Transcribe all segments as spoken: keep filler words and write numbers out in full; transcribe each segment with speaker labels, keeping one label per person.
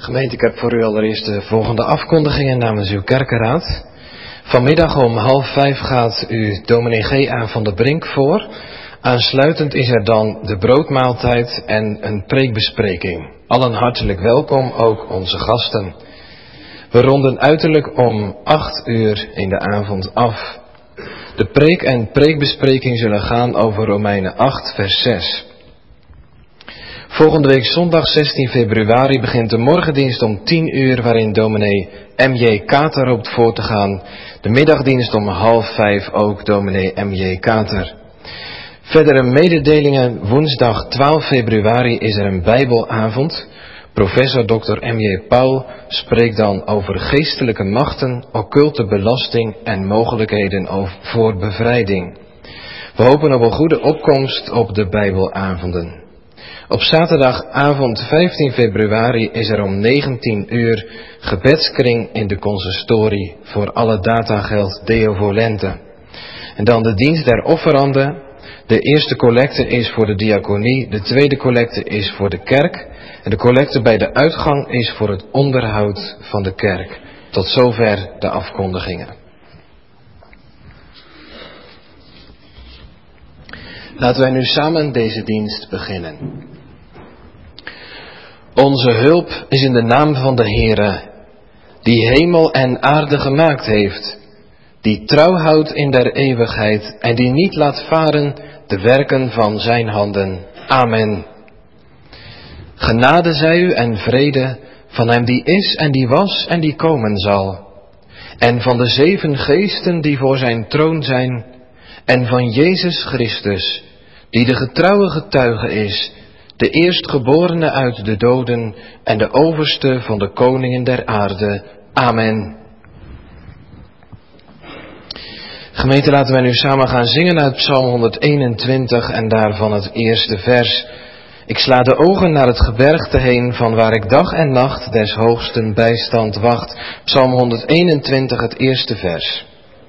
Speaker 1: Gemeente, ik heb voor u allereerst de volgende afkondigingen namens uw kerkenraad. Vanmiddag om half vijf gaat u dominee G. A. van der Brink voor. Aansluitend is er dan de broodmaaltijd en een preekbespreking. Allen hartelijk welkom, ook onze gasten. We ronden uiterlijk om acht uur in de avond af. De preek en preekbespreking zullen gaan over Romeinen acht vers zes. Volgende week zondag zestien februari begint de morgendienst om tien uur waarin dominee M J Kater hoopt voor te gaan. De middagdienst om half vijf ook dominee M J Kater. Verdere mededelingen: woensdag twaalf februari is er een bijbelavond. Professor dokter M J Paul spreekt dan over geestelijke machten, occulte belasting en mogelijkheden voor bevrijding. We hopen op een goede opkomst op de bijbelavonden. Op zaterdagavond vijftien februari is er om negentien uur gebedskring in de consistorie voor alle datageld Deo Volente. En dan de dienst der offeranden. De eerste collecte is voor de diaconie, de tweede collecte is voor de kerk en de collecte bij de uitgang is voor het onderhoud van de kerk. Tot zover de afkondigingen. Laten wij nu samen deze dienst beginnen. Onze hulp is in de naam van de Heere, die hemel en aarde gemaakt heeft, die trouw houdt in der eeuwigheid en die niet laat varen de werken van zijn handen. Amen. Genade zij u en vrede van hem die is en die was en die komen zal, en van de zeven geesten die voor zijn troon zijn, en van Jezus Christus, die de getrouwe getuige is, de eerstgeborene uit de doden en de overste van de koningen der aarde. Amen. Gemeente, laten wij nu samen gaan zingen uit Psalm honderdeenentwintig en daarvan het eerste vers. Ik sla de ogen naar het gebergte heen, van waar ik dag en nacht des hoogsten bijstand wacht. Psalm honderdeenentwintig, het eerste vers.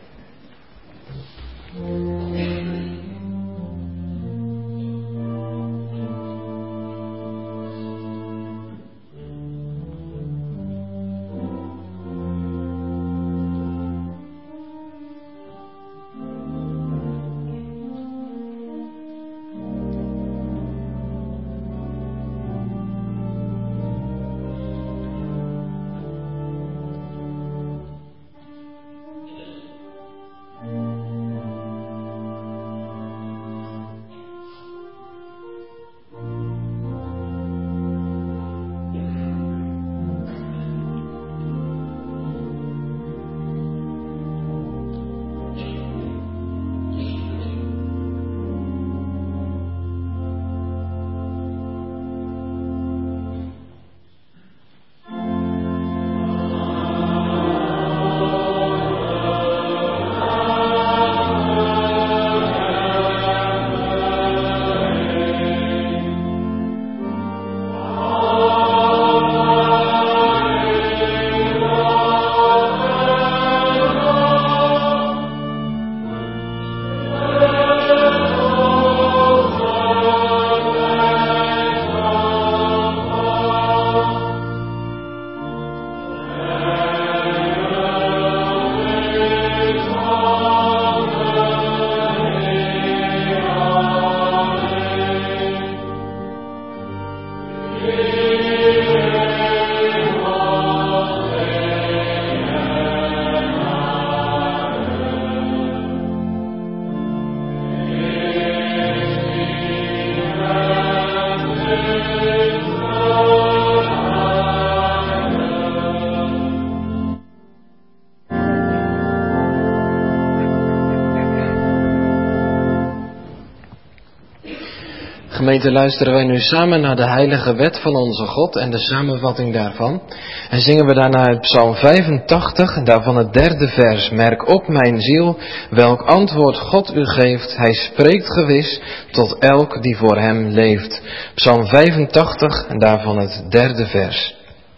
Speaker 1: Gemeente, luisteren wij nu samen naar de heilige wet van onze God en de samenvatting daarvan. En zingen we daarna uit Psalm vijfentachtig, en daarvan het derde vers. Merk op, mijn ziel, welk antwoord God u geeft. Hij spreekt gewis tot elk die voor hem leeft. Psalm vijfentachtig, en daarvan het derde vers.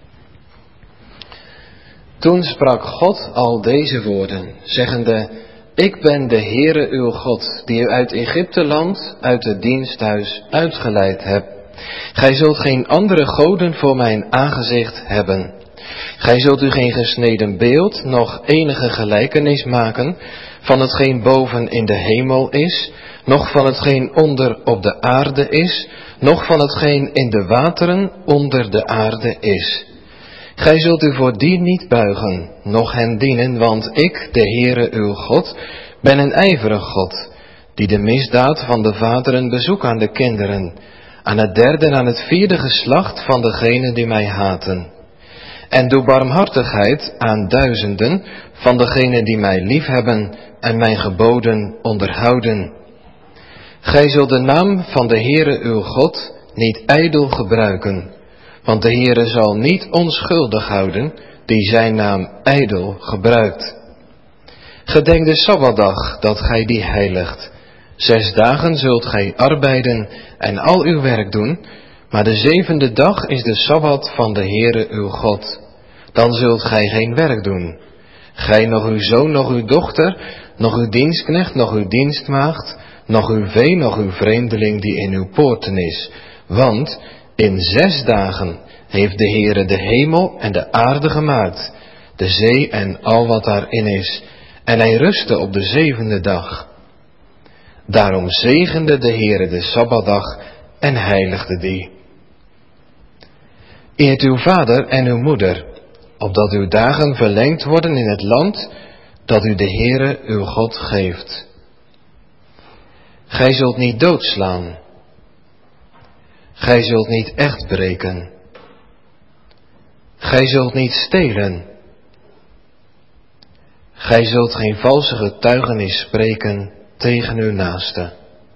Speaker 1: Toen sprak God al deze woorden, zeggende: Ik ben de Heere uw God, die u uit Egypte land, uit het diensthuis uitgeleid heb. Gij zult geen andere goden voor mijn aangezicht hebben. Gij zult u geen gesneden beeld, noch enige gelijkenis maken van hetgeen boven in de hemel is, noch van hetgeen onder op de aarde is, noch van hetgeen in de wateren onder de aarde is. Gij zult u voor die niet buigen, noch hen dienen, want ik, de Heere uw God, ben een ijverig God, die de misdaad van de vaderen bezoek aan de kinderen, aan het derde en aan het vierde geslacht van degenen die mij haten. En doe barmhartigheid aan duizenden van degenen die mij liefhebben en mijn geboden onderhouden. Gij zult de naam van de Heere uw God niet ijdel gebruiken, want de Heere zal niet onschuldig houden die zijn naam ijdel gebruikt. Gedenk de Sabbatdag dat gij die heiligt. Zes dagen zult gij arbeiden en al uw werk doen, maar de zevende dag is de Sabbat van de Heere uw God. Dan zult gij geen werk doen. Gij, nog uw zoon, nog uw dochter, nog uw dienstknecht, nog uw dienstmaagd, nog uw vee, nog uw vreemdeling die in uw poorten is. Want in zes dagen heeft de Heere de hemel en de aarde gemaakt, de zee en al wat daarin is. En hij rustte op de zevende dag. Daarom zegende de Heere de Sabbatdag en heiligde die. Eert uw vader en uw moeder, opdat uw dagen verlengd worden in het land dat u de Heere uw God geeft. Gij zult niet doodslaan. Gij zult niet echt breken. Gij zult niet stelen. Gij zult geen valse getuigenis spreken tegen uw naaste.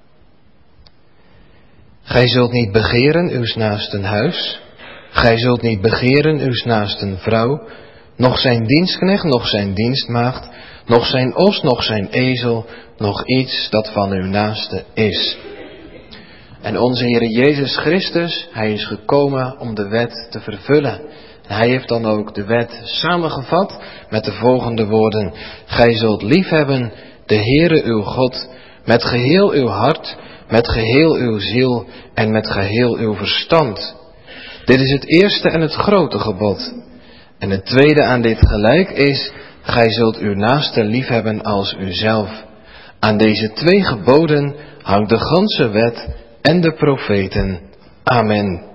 Speaker 1: Gij zult niet begeren uws naasten huis. Gij zult niet begeren uws naasten vrouw, noch zijn dienstknecht, noch zijn dienstmaagd, noch zijn os, noch zijn ezel, noch iets dat van uw naaste is. En onze Heere Jezus Christus, hij is gekomen om de wet te vervullen. En hij heeft dan ook de wet samengevat met de volgende woorden: gij zult liefhebben de Heere uw God met geheel uw hart, met geheel uw ziel en met geheel uw verstand. Dit is het eerste en het grote gebod. En het tweede aan dit gelijk is: gij zult uw naaste liefhebben als uzelf. Aan deze twee geboden hangt de ganse wet en de profeten. Amen.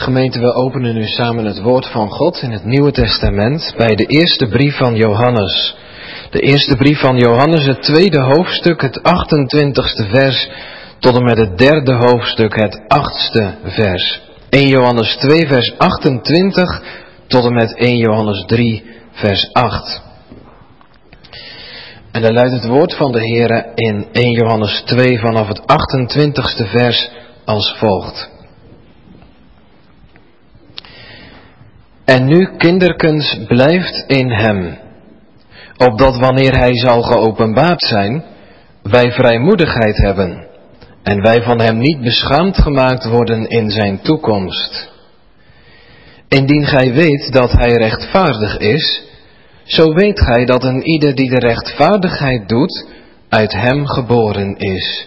Speaker 1: Gemeente, we openen nu samen het woord van God in het Nieuwe Testament bij de eerste brief van Johannes. De eerste brief van Johannes, het tweede hoofdstuk, het achtentwintigste vers, tot en met het derde hoofdstuk, het achtste vers. eerste Johannes twee, vers achtentwintig, tot en met eerste Johannes drie, vers acht. En dan luidt het woord van de Heere in eerste Johannes twee vanaf het achtentwintigste vers als volgt. En nu, kinderkens, blijft in hem, opdat wanneer hij zal geopenbaard zijn, wij vrijmoedigheid hebben en wij van hem niet beschaamd gemaakt worden in zijn toekomst. Indien gij weet dat hij rechtvaardig is, zo weet gij dat een ieder die de rechtvaardigheid doet, uit hem geboren is.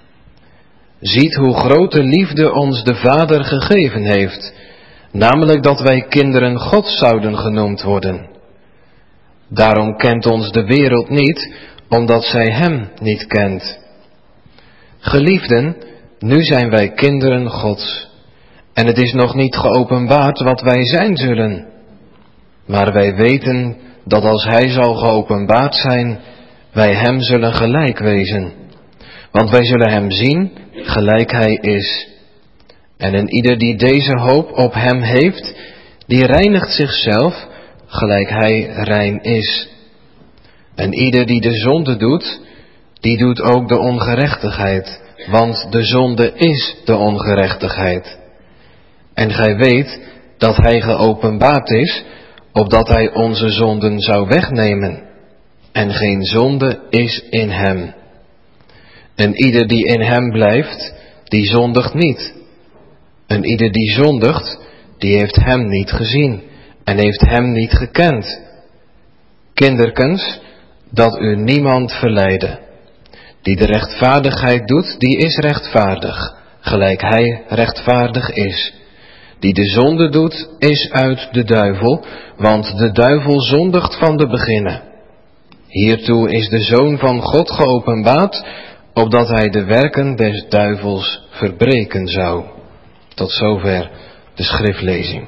Speaker 1: Ziet hoe grote liefde ons de Vader gegeven heeft, namelijk dat wij kinderen Gods zouden genoemd worden. Daarom kent ons de wereld niet, omdat zij hem niet kent. Geliefden, nu zijn wij kinderen Gods, en het is nog niet geopenbaard wat wij zijn zullen. Maar wij weten dat als hij zal geopenbaard zijn, wij hem zullen gelijk wezen. Want wij zullen hem zien, gelijk hij is. En een ieder die deze hoop op hem heeft, die reinigt zichzelf, gelijk hij rein is. En ieder die de zonde doet, die doet ook de ongerechtigheid, want de zonde is de ongerechtigheid. En gij weet dat hij geopenbaard is, opdat hij onze zonden zou wegnemen. En geen zonde is in hem. En ieder die in hem blijft, die zondigt niet. En ieder die zondigt, die heeft hem niet gezien en heeft hem niet gekend. Kinderkens, dat u niemand verleide. Die de rechtvaardigheid doet, die is rechtvaardig, gelijk hij rechtvaardig is. Die de zonde doet, is uit de duivel, want de duivel zondigt van de beginnen. Hiertoe is de Zoon van God geopenbaard, opdat hij de werken des duivels verbreken zou. Tot zover de schriftlezing.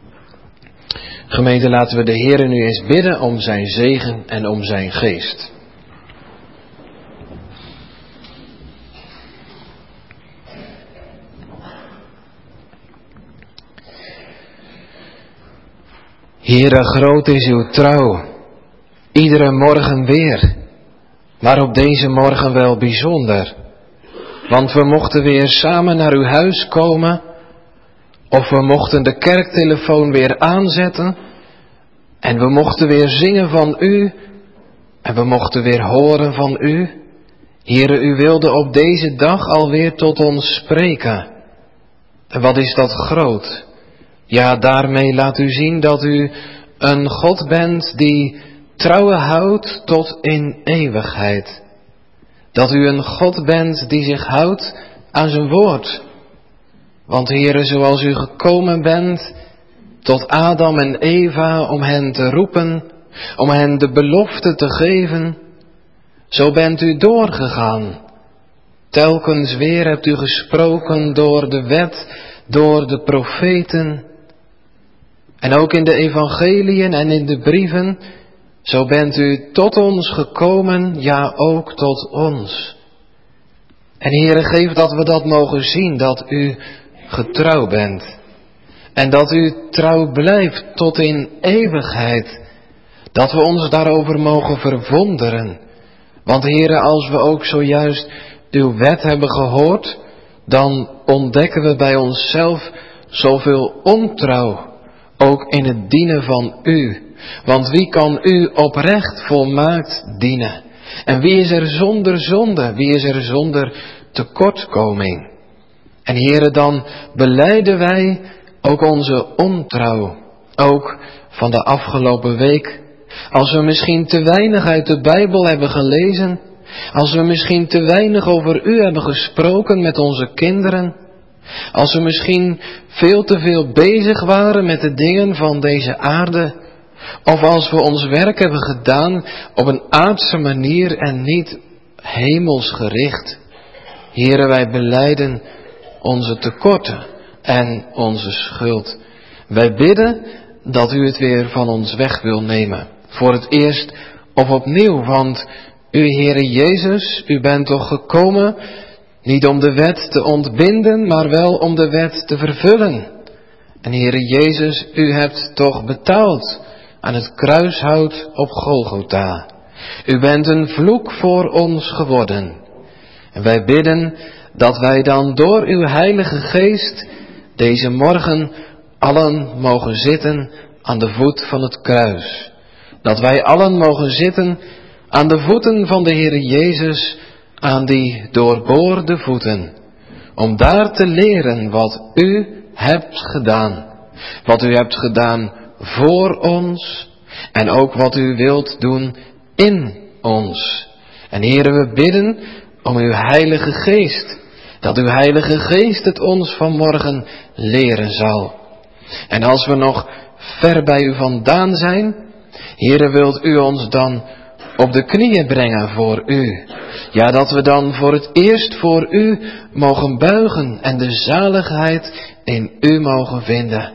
Speaker 1: Gemeente, laten we de Heere nu eens bidden om zijn zegen en om zijn geest. Heere, groot is uw trouw, iedere morgen weer, maar op deze morgen wel bijzonder. Want we mochten weer samen naar uw huis komen, of we mochten de kerktelefoon weer aanzetten, en we mochten weer zingen van u, en we mochten weer horen van u. Heere, u wilde op deze dag alweer tot ons spreken. En wat is dat groot? Ja, daarmee laat u zien dat u een God bent die trouwen houdt tot in eeuwigheid. Dat u een God bent die zich houdt aan zijn woord. Want Heere, zoals u gekomen bent tot Adam en Eva om hen te roepen, om hen de belofte te geven, zo bent u doorgegaan. Telkens weer hebt u gesproken door de wet, door de profeten. En ook in de evangeliën en in de brieven, zo bent u tot ons gekomen, ja ook tot ons. En Heere, geef dat we dat mogen zien, dat u getrouw bent. En dat u trouw blijft tot in eeuwigheid. Dat we ons daarover mogen verwonderen. Want Heere, als we ook zojuist uw wet hebben gehoord, dan ontdekken we bij onszelf zoveel ontrouw. Ook in het dienen van u. Want wie kan u oprecht volmaakt dienen? En wie is er zonder zonde? Wie is er zonder tekortkoming? En Heere, dan belijden wij ook onze ontrouw. Ook van de afgelopen week. Als we misschien te weinig uit de Bijbel hebben gelezen. Als we misschien te weinig over u hebben gesproken met onze kinderen. Als we misschien veel te veel bezig waren met de dingen van deze aarde. Of als we ons werk hebben gedaan op een aardse manier en niet hemelsgericht. Heere, wij belijden onze tekorten. en onze schuld. Wij bidden dat u het weer van ons weg wil nemen. Voor het eerst of opnieuw, want u, Heere Jezus, u bent toch gekomen niet om de wet te ontbinden, maar wel om de wet te vervullen. En Heere Jezus, u hebt toch betaald aan het kruishout op Golgotha. U bent een vloek voor ons geworden. En wij bidden dat wij dan door uw Heilige Geest deze morgen allen mogen zitten aan de voet van het kruis. Dat wij allen mogen zitten aan de voeten van de Heere Jezus, aan die doorboorde voeten. Om daar te leren wat u hebt gedaan. Wat u hebt gedaan voor ons en ook wat u wilt doen in ons. En Heere, we bidden om uw Heilige Geest. Dat uw Heilige Geest het ons vanmorgen leren zal. En als we nog ver bij u vandaan zijn, Heere, wilt u ons dan op de knieën brengen voor u. Ja, dat we dan voor het eerst voor u mogen buigen en de zaligheid in u mogen vinden.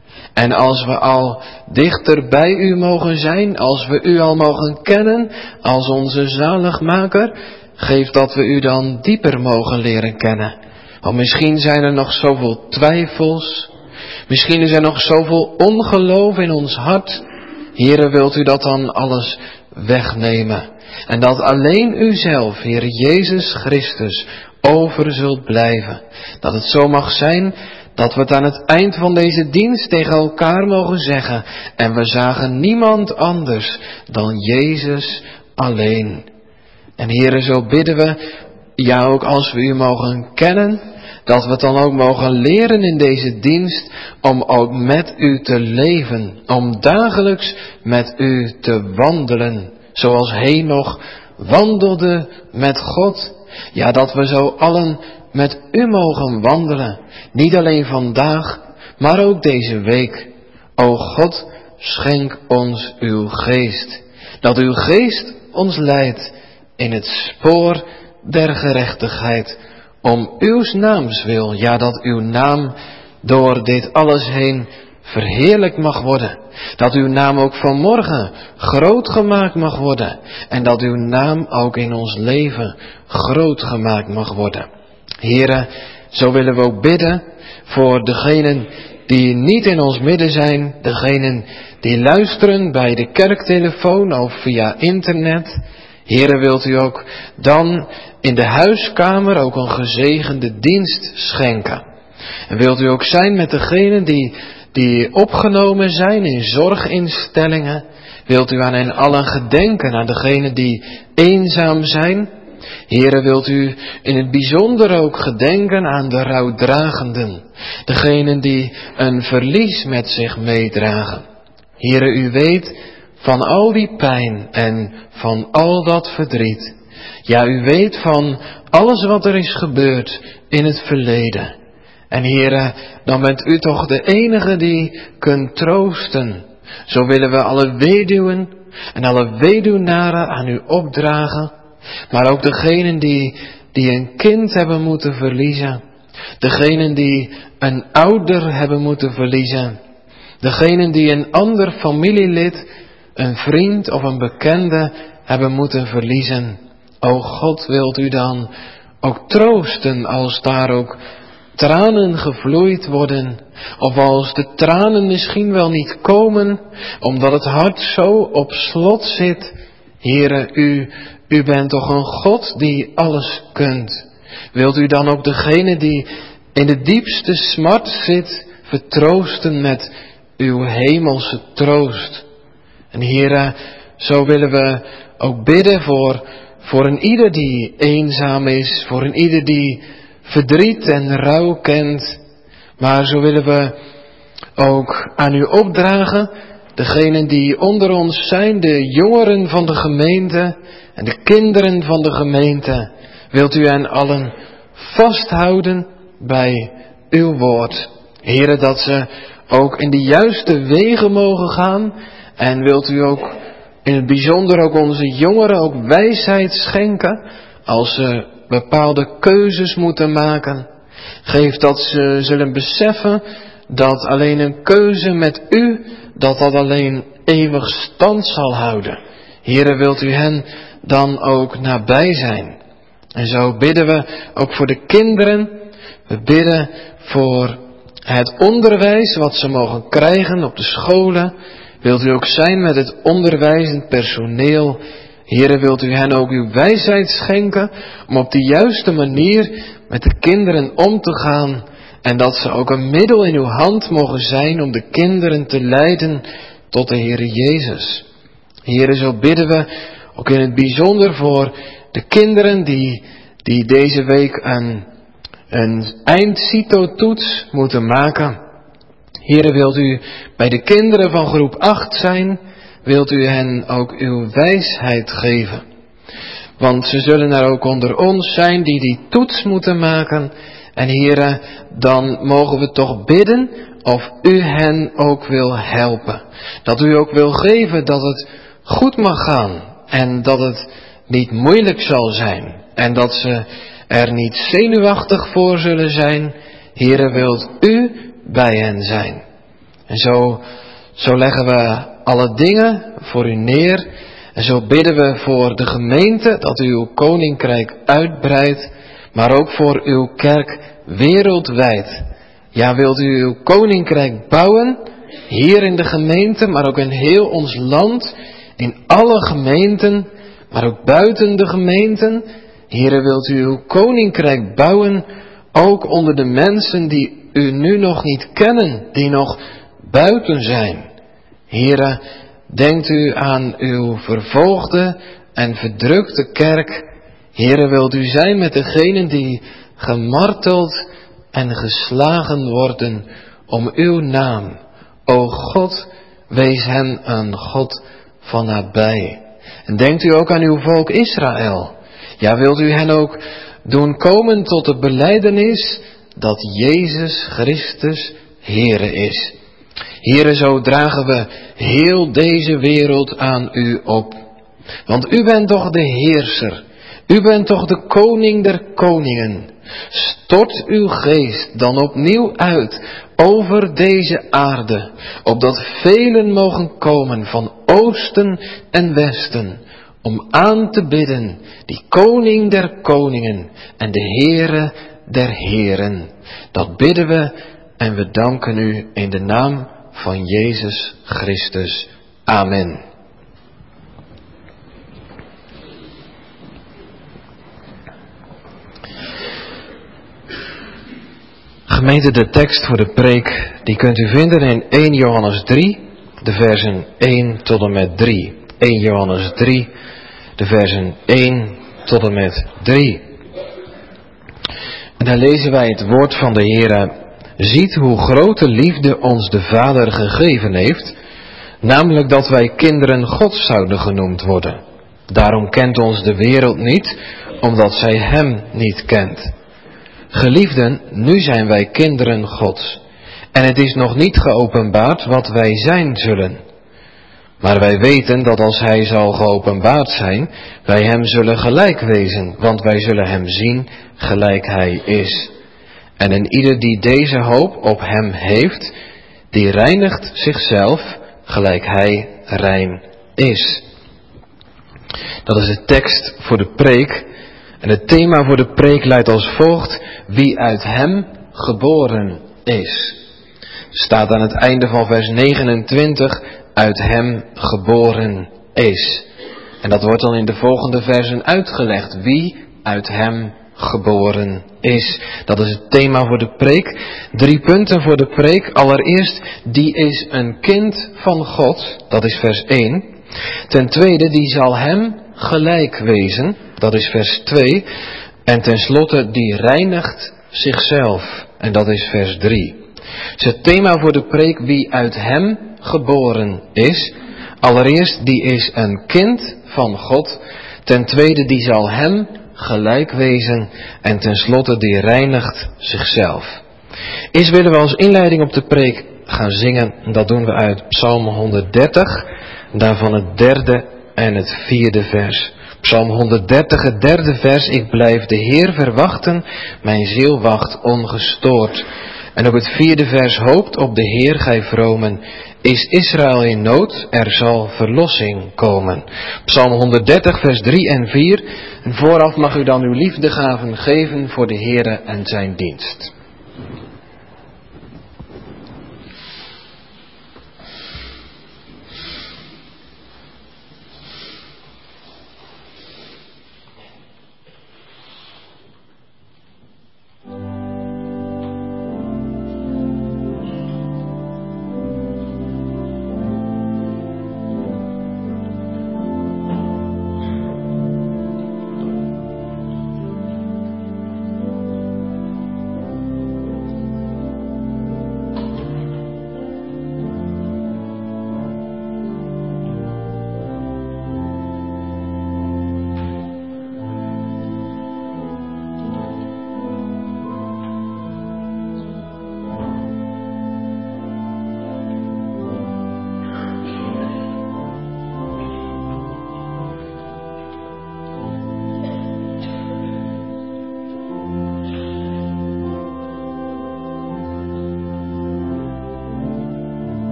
Speaker 1: En als we al dichter bij u mogen zijn, als we u al mogen kennen als onze zaligmaker, geef dat we u dan dieper mogen leren kennen. Want misschien zijn er nog zoveel twijfels, misschien is er nog zoveel ongeloof in ons hart. Heere, wilt u dat dan alles wegnemen? En dat alleen u zelf, Heere Jezus Christus, over zult blijven. Dat het zo mag zijn dat we het aan het eind van deze dienst tegen elkaar mogen zeggen. En we zagen niemand anders dan Jezus alleen. En Heere, zo bidden we, ja ook als we u mogen kennen, dat we het dan ook mogen leren in deze dienst om ook met u te leven. Om dagelijks met u te wandelen. Zoals Henoch wandelde met God. Ja, dat we zo allen met u mogen wandelen. Niet alleen vandaag, maar ook deze week. O God, schenk ons uw geest. Dat uw geest ons leidt in het spoor der gerechtigheid. Om uw naams wil, ja, dat uw naam door dit alles heen verheerlijkt mag worden. Dat uw naam ook vanmorgen groot gemaakt mag worden. En dat uw naam ook in ons leven groot gemaakt mag worden. Heere, zo willen we ook bidden voor degenen die niet in ons midden zijn. Degenen die luisteren bij de kerktelefoon of via internet. Heere, wilt u ook dan in de huiskamer ook een gezegende dienst schenken. En wilt u ook zijn met degenen die, die opgenomen zijn in zorginstellingen. Wilt u aan hen allen gedenken, aan degenen die eenzaam zijn. Heere, wilt u in het bijzonder ook gedenken aan de rouwdragenden. Degenen die een verlies met zich meedragen. Heere, u weet van al die pijn en van al dat verdriet. Ja, u weet van alles wat er is gebeurd in het verleden. En Heere, dan bent u toch de enige die kunt troosten. Zo willen we alle weduwen en alle weduwnaren aan u opdragen. Maar ook degenen die, die een kind hebben moeten verliezen. Degenen die een ouder hebben moeten verliezen. Degenen die een ander familielid, een vriend of een bekende hebben moeten verliezen. O God, wilt u dan ook troosten als daar ook tranen gevloeid worden. Of als de tranen misschien wel niet komen, omdat het hart zo op slot zit. Heere, u, u bent toch een God die alles kunt. Wilt u dan ook degene die in de diepste smart zit, vertroosten met uw hemelse troost. En Heere, zo willen we ook bidden voor, voor een ieder die eenzaam is, voor een ieder die verdriet en rouw kent. Maar zo willen we ook aan u opdragen, degenen die onder ons zijn, de jongeren van de gemeente en de kinderen van de gemeente. Wilt u hen allen vasthouden bij uw woord. Heere, dat ze ook in de juiste wegen mogen gaan. En wilt u ook in het bijzonder ook onze jongeren ook wijsheid schenken als ze bepaalde keuzes moeten maken. Geef dat ze zullen beseffen dat alleen een keuze met u, dat dat alleen eeuwig stand zal houden. Heere, wilt u hen dan ook nabij zijn? En zo bidden we ook voor de kinderen. We bidden voor het onderwijs wat ze mogen krijgen op de scholen. Wilt u ook zijn met het onderwijzend personeel. Heere, wilt u hen ook uw wijsheid schenken om op de juiste manier met de kinderen om te gaan. En dat ze ook een middel in uw hand mogen zijn om de kinderen te leiden tot de Heere Jezus. Heere, zo bidden we ook in het bijzonder voor de kinderen die, die deze week een, een eind-CITO-toets moeten maken. Heere, wilt u bij de kinderen van groep acht zijn, wilt u hen ook uw wijsheid geven. Want ze zullen er ook onder ons zijn die die toets moeten maken. En Heere, dan mogen we toch bidden of u hen ook wil helpen. Dat u ook wil geven dat het goed mag gaan. En dat het niet moeilijk zal zijn. En dat ze er niet zenuwachtig voor zullen zijn. Heere, wilt u bij hen zijn. En zo, zo leggen we alle dingen voor u neer. En zo bidden we voor de gemeente dat u uw koninkrijk uitbreidt. Maar ook voor uw kerk wereldwijd. Ja, wilt u uw koninkrijk bouwen? Hier in de gemeente, maar ook in heel ons land. In alle gemeenten, maar ook buiten de gemeenten. Heere, wilt u uw koninkrijk bouwen? Ook onder de mensen die u nu nog niet kennen. Die nog buiten zijn. Heere, denkt u aan uw vervolgde en verdrukte kerk. Heere, wilt u zijn met degenen die gemarteld en geslagen worden om uw naam. O God, wees hen een God van nabij. En denkt u ook aan uw volk Israël. Ja, wilt u hen ook doen komen tot de belijdenis dat Jezus Christus Heere is. Heere, zo dragen we heel deze wereld aan u op. Want u bent toch de heerser. U bent toch de koning der koningen. Stort uw geest dan opnieuw uit over deze aarde, opdat velen mogen komen van oosten en westen, om aan te bidden die koning der koningen en de Heere der heren. Dat bidden we en we danken u in de naam van Jezus Christus. Amen. Gemeente, de tekst voor de preek, die kunt u vinden in eerste Johannes drie, de versen één tot en met drie. eerste Johannes drie, de versen één tot en met drie. En daar lezen wij het woord van de Heere. Ziet hoe grote liefde ons de Vader gegeven heeft, namelijk dat wij kinderen Gods zouden genoemd worden. Daarom kent ons de wereld niet, omdat zij hem niet kent. Geliefden, nu zijn wij kinderen Gods. En het is nog niet geopenbaard wat wij zijn zullen. Maar wij weten dat als hij zal geopenbaard zijn, wij hem zullen gelijk wezen, want wij zullen hem zien gelijk hij is. En een ieder die deze hoop op hem heeft, die reinigt zichzelf gelijk hij rein is. Dat is de tekst voor de preek. En het thema voor de preek luidt als volgt: wie uit hem geboren is. Staat aan het einde van vers negenentwintig, uit hem geboren is. En dat wordt dan in de volgende versen uitgelegd. Wie uit hem geboren is. Dat is het thema voor de preek. Drie punten voor de preek. Allereerst, die is een kind van God. Dat is vers één. Ten tweede, die zal hem gelijk wezen. Dat is vers twee. En tenslotte, die reinigt zichzelf. En dat is vers drie. Dus het thema voor de preek, wie uit hem geboren is. Allereerst, die is een kind van God. Ten tweede, die zal hem gelijk wezen. En tenslotte, die reinigt zichzelf. Eerst willen we als inleiding op de preek gaan zingen. Dat doen we uit Psalm honderddertig. Daarvan het derde en het vierde vers. Psalm honderddertig, het derde vers. Ik blijf de Heer verwachten, mijn ziel wacht ongestoord. En ook het vierde vers. Hoopt op de Heer, gij vromen. Is Israël in nood, er zal verlossing komen. Psalm honderddertig, vers drie en vier. En vooraf mag u dan uw liefdegaven geven voor de Heere en zijn dienst.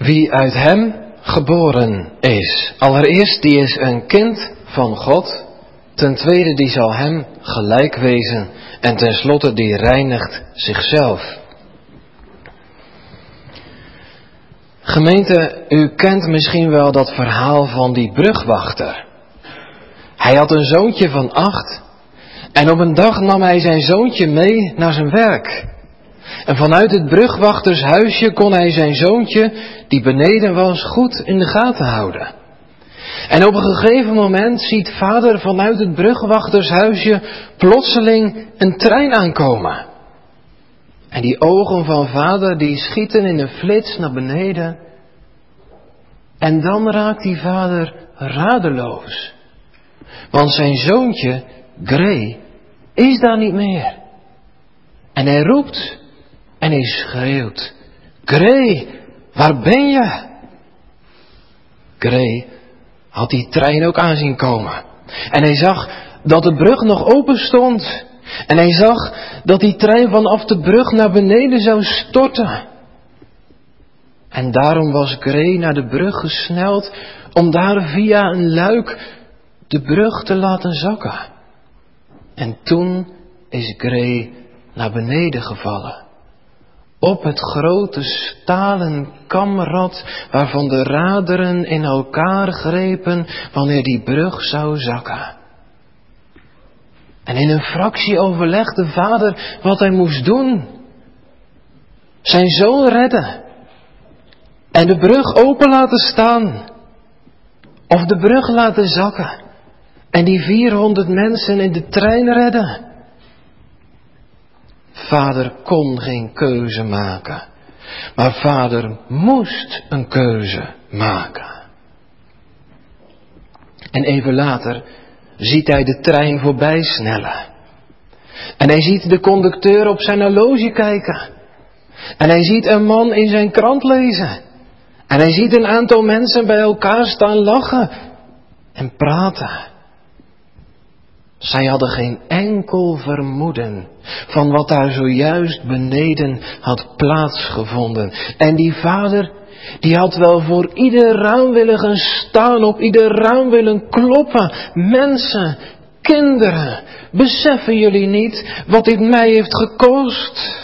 Speaker 1: wie uit hem geboren is. Allereerst, die is een kind van God. Ten tweede, die zal hem gelijk wezen. En tenslotte, die reinigt zichzelf. Gemeente, u kent misschien wel dat verhaal van die brugwachter. Hij had een zoontje van acht. En op een dag nam hij zijn zoontje mee naar zijn werk. En vanuit het brugwachtershuisje kon hij zijn zoontje, die beneden was, goed in de gaten houden. En op een gegeven moment ziet vader vanuit het brugwachtershuisje plotseling een trein aankomen. En die ogen van vader die schieten in een flits naar beneden. En dan raakt die vader radeloos. Want zijn zoontje, Gray, is daar niet meer. En hij roept en hij schreeuwt: Gray, waar ben je? Gray had die trein ook aan zien komen. En hij zag dat de brug nog open stond. En hij zag dat die trein vanaf de brug naar beneden zou storten. En daarom was Gray naar de brug gesneld om daar via een luik de brug te laten zakken. En toen is Gray naar beneden gevallen. Op het grote stalen kamrad waarvan de raderen in elkaar grepen wanneer die brug zou zakken. En in een fractie overlegde vader wat hij moest doen. Zijn zoon redden. En de brug open laten staan. Of de brug laten zakken. En die vierhonderd mensen in de trein redden. Vader kon geen keuze maken. Maar vader moest een keuze maken. En even later ziet hij de trein voorbij snellen. En hij ziet de conducteur op zijn horloge kijken. En hij ziet een man in zijn krant lezen. En hij ziet een aantal mensen bij elkaar staan lachen en praten. Zij hadden geen enkel vermoeden van wat daar zojuist beneden had plaatsgevonden. En die vader, die had wel voor ieder raam willen gaan staan, op ieder raam willen kloppen. Mensen, kinderen, beseffen jullie niet wat dit mij heeft gekost?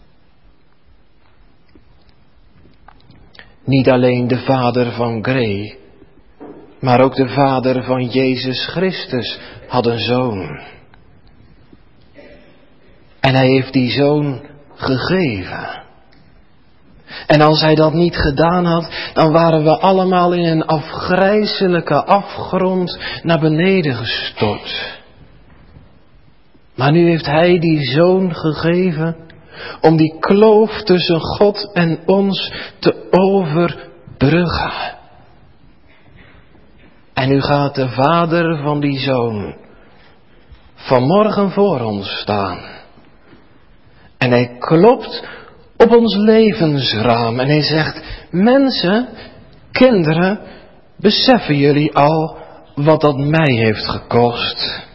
Speaker 1: Niet alleen de vader van Gray, maar ook de vader van Jezus Christus had een zoon. En hij heeft die zoon gegeven. En als hij dat niet gedaan had, dan waren we allemaal in een afgrijselijke afgrond naar beneden gestort. Maar nu heeft hij die zoon gegeven om die kloof tussen God en ons te overbruggen. En nu gaat de vader van die zoon vanmorgen voor ons staan. En hij klopt op ons levensraam en hij zegt: mensen, kinderen, beseffen jullie al wat dat mij heeft gekost?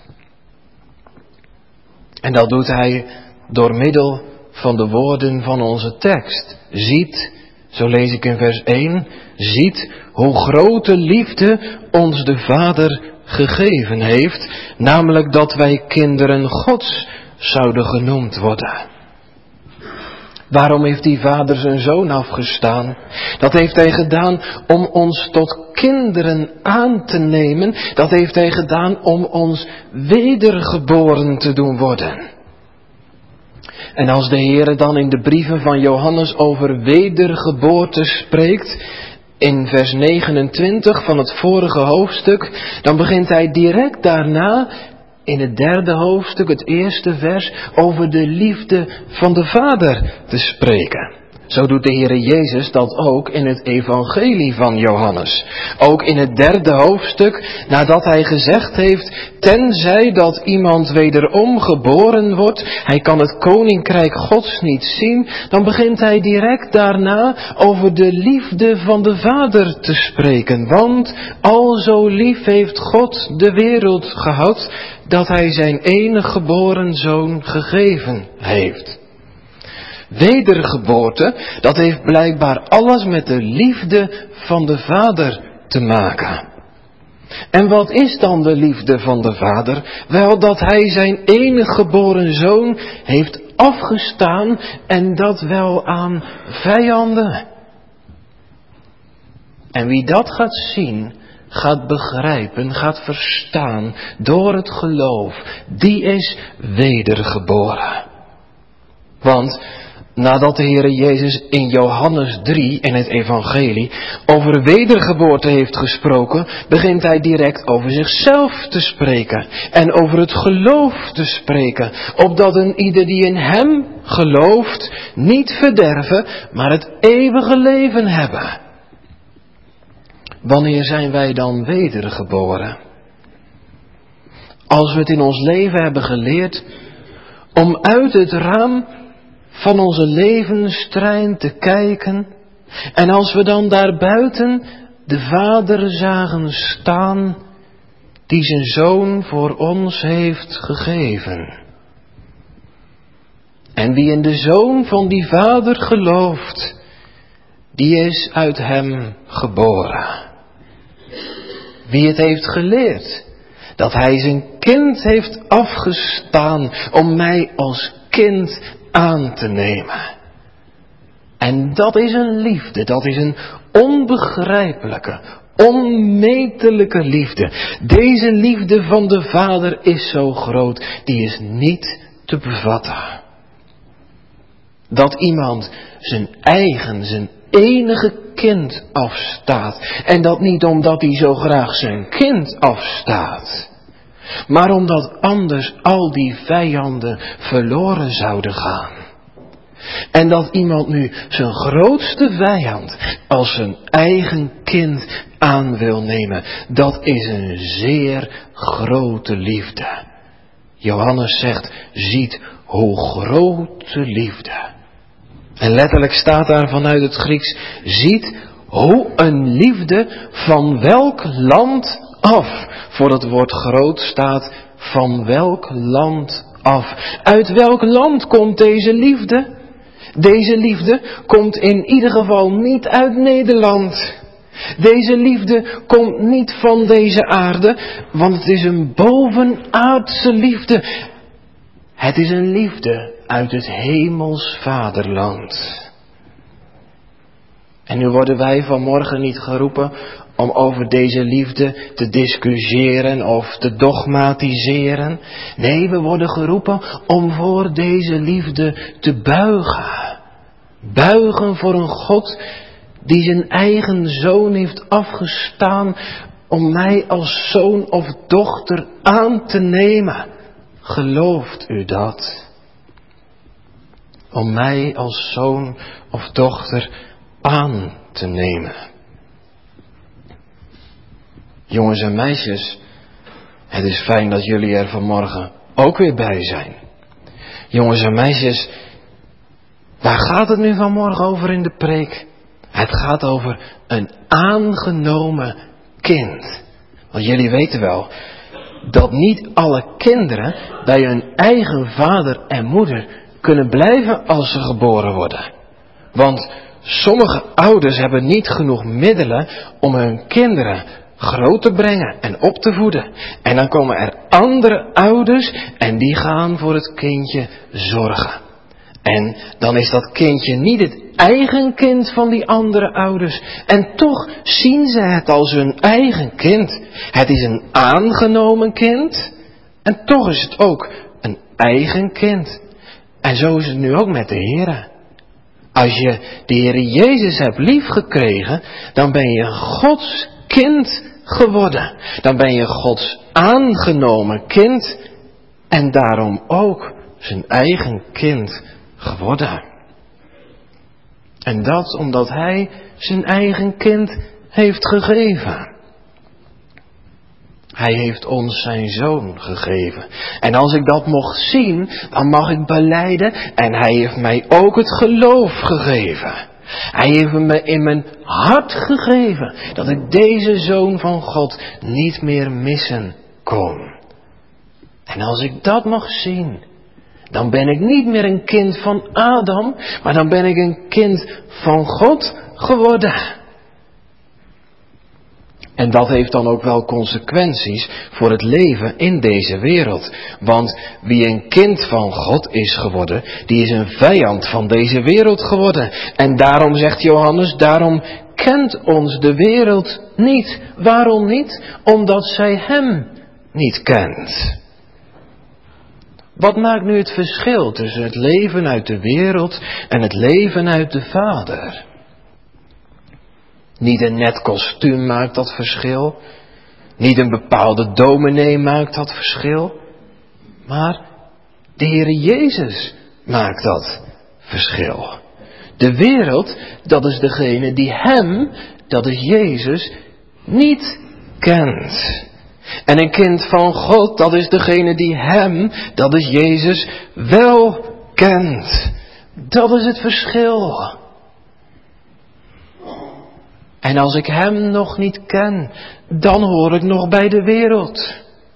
Speaker 1: En dat doet hij door middel van de woorden van onze tekst. Ziet, zo lees ik in vers één, ziet hoe grote liefde ons de Vader gegeven heeft, namelijk dat wij kinderen Gods zouden genoemd worden. Waarom heeft die Vader zijn zoon afgestaan? Dat heeft hij gedaan om ons tot kinderen aan te nemen. Dat heeft hij gedaan om ons wedergeboren te doen worden. En als de Heere dan in de brieven van Johannes over wedergeboorte spreekt, in vers negenentwintig van het vorige hoofdstuk, dan begint hij direct daarna in het derde hoofdstuk, het eerste vers, over de liefde van de Vader te spreken. Zo doet de Heere Jezus dat ook in het evangelie van Johannes. Ook in het derde hoofdstuk, nadat hij gezegd heeft, tenzij dat iemand wederom geboren wordt, hij kan het koninkrijk Gods niet zien, dan begint hij direct daarna over de liefde van de Vader te spreken. Want al zo lief heeft God de wereld gehad, dat hij zijn enige geboren zoon gegeven heeft. Wedergeboorte, dat heeft blijkbaar alles met de liefde van de Vader te maken. En wat is dan de liefde van de Vader? Wel, dat Hij zijn enige geboren Zoon heeft afgestaan en dat wel aan vijanden. En wie dat gaat zien, gaat begrijpen, gaat verstaan door het geloof, die is wedergeboren. Want nadat de Heere Jezus in Johannes drie in het evangelie over wedergeboorte heeft gesproken, begint Hij direct over zichzelf te spreken en over het geloof te spreken, opdat een ieder die in Hem gelooft niet verderven, maar het eeuwige leven hebben. Wanneer zijn wij dan wedergeboren? Als we het in ons leven hebben geleerd om uit het raam van onze levenstrein te kijken en als we dan daarbuiten de Vader zagen staan die zijn Zoon voor ons heeft gegeven. En wie in de Zoon van die Vader gelooft, die is uit Hem geboren. Wie het heeft geleerd, dat Hij zijn kind heeft afgestaan om mij als kind aan te nemen. En dat is een liefde, dat is een onbegrijpelijke, onmetelijke liefde. Deze liefde van de Vader is zo groot, die is niet te bevatten. Dat iemand zijn eigen, zijn enige kind afstaat. En dat niet omdat hij zo graag zijn kind afstaat, maar omdat anders al die vijanden verloren zouden gaan. En dat iemand nu zijn grootste vijand als zijn eigen kind aan wil nemen, dat is een zeer grote liefde. Johannes zegt, ziet hoe groot de liefde. En letterlijk staat daar vanuit het Grieks, ziet hoe een liefde van welk land af. Voor het woord groot staat van welk land af. Uit welk land komt deze liefde? Deze liefde komt in ieder geval niet uit Nederland. Deze liefde komt niet van deze aarde, want het is een bovenaardse liefde. Het is een liefde uit het hemels vaderland. En nu worden wij vanmorgen niet geroepen om over deze liefde te discussiëren of te dogmatiseren. Nee, we worden geroepen om voor deze liefde te buigen. Buigen voor een God die zijn eigen zoon heeft afgestaan om mij als zoon of dochter aan te nemen. Gelooft u dat? Om mij als zoon of dochter aan te nemen. Jongens en meisjes, het is fijn dat jullie er vanmorgen ook weer bij zijn. Jongens en meisjes, waar gaat het nu vanmorgen over in de preek? Het gaat over een aangenomen kind. Want jullie weten wel dat niet alle kinderen bij hun eigen vader en moeder kunnen blijven als ze geboren worden. Want sommige ouders hebben niet genoeg middelen om hun kinderen groot te brengen en op te voeden. En dan komen er andere ouders en die gaan voor het kindje zorgen. En dan is dat kindje niet het eigen kind van die andere ouders. En toch zien ze het als hun eigen kind. Het is een aangenomen kind. En toch is het ook een eigen kind. En zo is het nu ook met de Heere. Als je de Heere Jezus hebt liefgekregen, dan ben je Gods kind geworden. Dan ben je Gods aangenomen kind. En daarom ook zijn eigen kind geworden. En dat omdat Hij zijn eigen kind heeft gegeven. Hij heeft ons zijn zoon gegeven. En als ik dat mocht zien, dan mag ik belijden. En Hij heeft mij ook het geloof gegeven. Hij heeft me in mijn hart gegeven dat ik deze zoon van God niet meer missen kon. En als ik dat mag zien, Dan ben ik niet meer een kind van Adam, maar dan ben ik een kind van God geworden. En dat heeft dan ook wel consequenties voor het leven in deze wereld. Want wie een kind van God is geworden, die is een vijand van deze wereld geworden. En daarom zegt Johannes, daarom kent ons de wereld niet. Waarom niet? Omdat zij hem niet kent. Wat maakt nu het verschil tussen het leven uit de wereld en het leven uit de Vader? Niet een net kostuum maakt dat verschil. Niet een bepaalde dominee maakt dat verschil. Maar de Heere Jezus maakt dat verschil. De wereld, dat is degene die hem, dat is Jezus, niet kent. En een kind van God, dat is degene die hem, dat is Jezus, wel kent. Dat is het verschil. En als ik hem nog niet ken, dan hoor ik nog bij de wereld.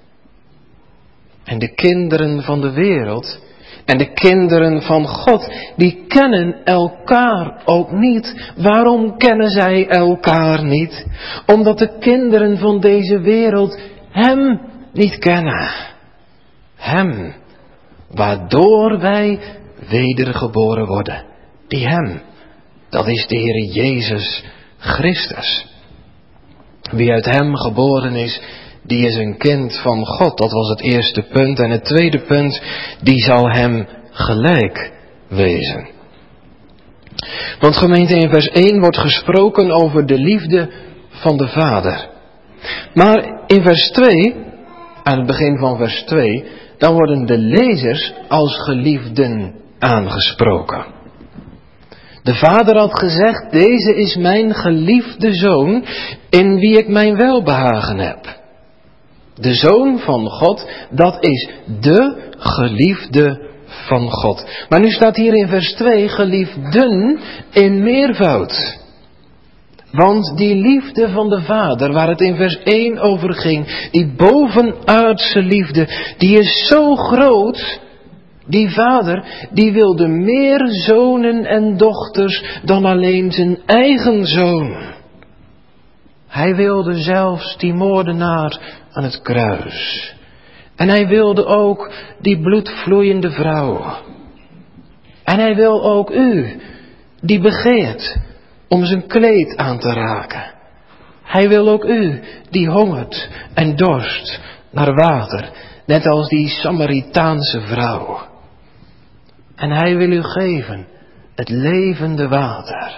Speaker 1: En de kinderen van de wereld en de kinderen van God, die kennen elkaar ook niet. Waarom kennen zij elkaar niet? Omdat de kinderen van deze wereld hem niet kennen. Hem, waardoor wij wedergeboren worden. Die hem, dat is de Heer Jezus Christus. Wie uit hem geboren is, die is een kind van God. Dat was het eerste punt. En het tweede punt, die zal hem gelijk wezen. Want gemeente, in vers één wordt gesproken over de liefde van de Vader. Maar in vers twee, aan het begin van vers twee, dan worden de lezers als geliefden aangesproken. De Vader had gezegd, deze is mijn geliefde Zoon, in wie ik mijn welbehagen heb. De Zoon van God, dat is de geliefde van God. Maar nu staat hier in vers twee, geliefden in meervoud. Want die liefde van de Vader, waar het in vers één over ging, die bovenaardse liefde, die is zo groot. Die Vader, die wilde meer zonen en dochters dan alleen zijn eigen zoon. Hij wilde zelfs die moordenaar aan het kruis. En hij wilde ook die bloedvloeiende vrouw. En hij wil ook u, die begeert om zijn kleed aan te raken. Hij wil ook u, die hongert en dorst naar water, net als die Samaritaanse vrouw. En hij wil u geven het levende water.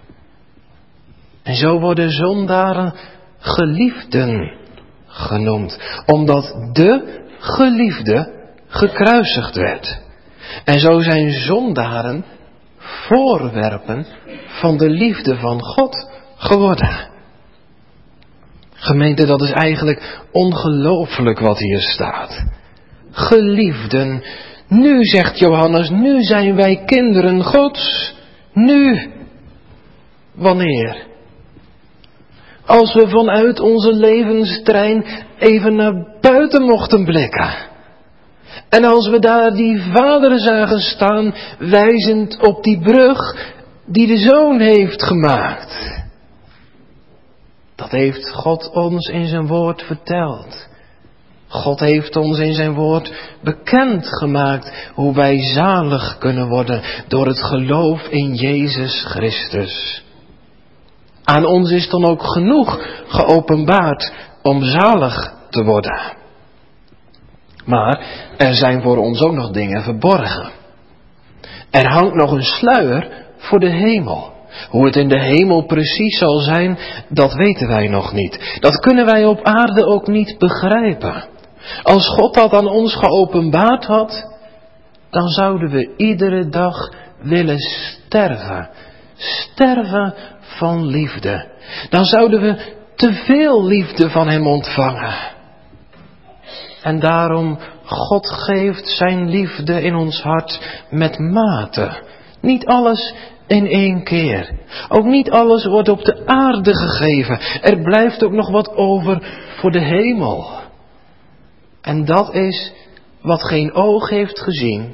Speaker 1: En zo worden zondaren geliefden genoemd, omdat de geliefde gekruisigd werd. En zo zijn zondaren voorwerpen van de liefde van God geworden. Gemeente, dat is eigenlijk ongelooflijk wat hier staat. Geliefden. Nu, zegt Johannes, nu zijn wij kinderen Gods. Nu. Wanneer? Als we vanuit onze levenstrein even naar buiten mochten blikken. En als we daar die Vader zagen staan, wijzend op die brug die de Zoon heeft gemaakt. Dat heeft God ons in zijn woord verteld. God heeft ons in zijn woord bekendgemaakt hoe wij zalig kunnen worden door het geloof in Jezus Christus. Aan ons is dan ook genoeg geopenbaard om zalig te worden. Maar er zijn voor ons ook nog dingen verborgen. Er hangt nog een sluier voor de hemel. Hoe het in de hemel precies zal zijn, dat weten wij nog niet. Dat kunnen wij op aarde ook niet begrijpen. Als God dat aan ons geopenbaard had, dan zouden we iedere dag willen sterven. Sterven van liefde. Dan zouden we te veel liefde van hem ontvangen. En daarom, God geeft zijn liefde in ons hart met mate. Niet alles in één keer. Ook niet alles wordt op de aarde gegeven. Er blijft ook nog wat over voor de hemel. En dat is wat geen oog heeft gezien,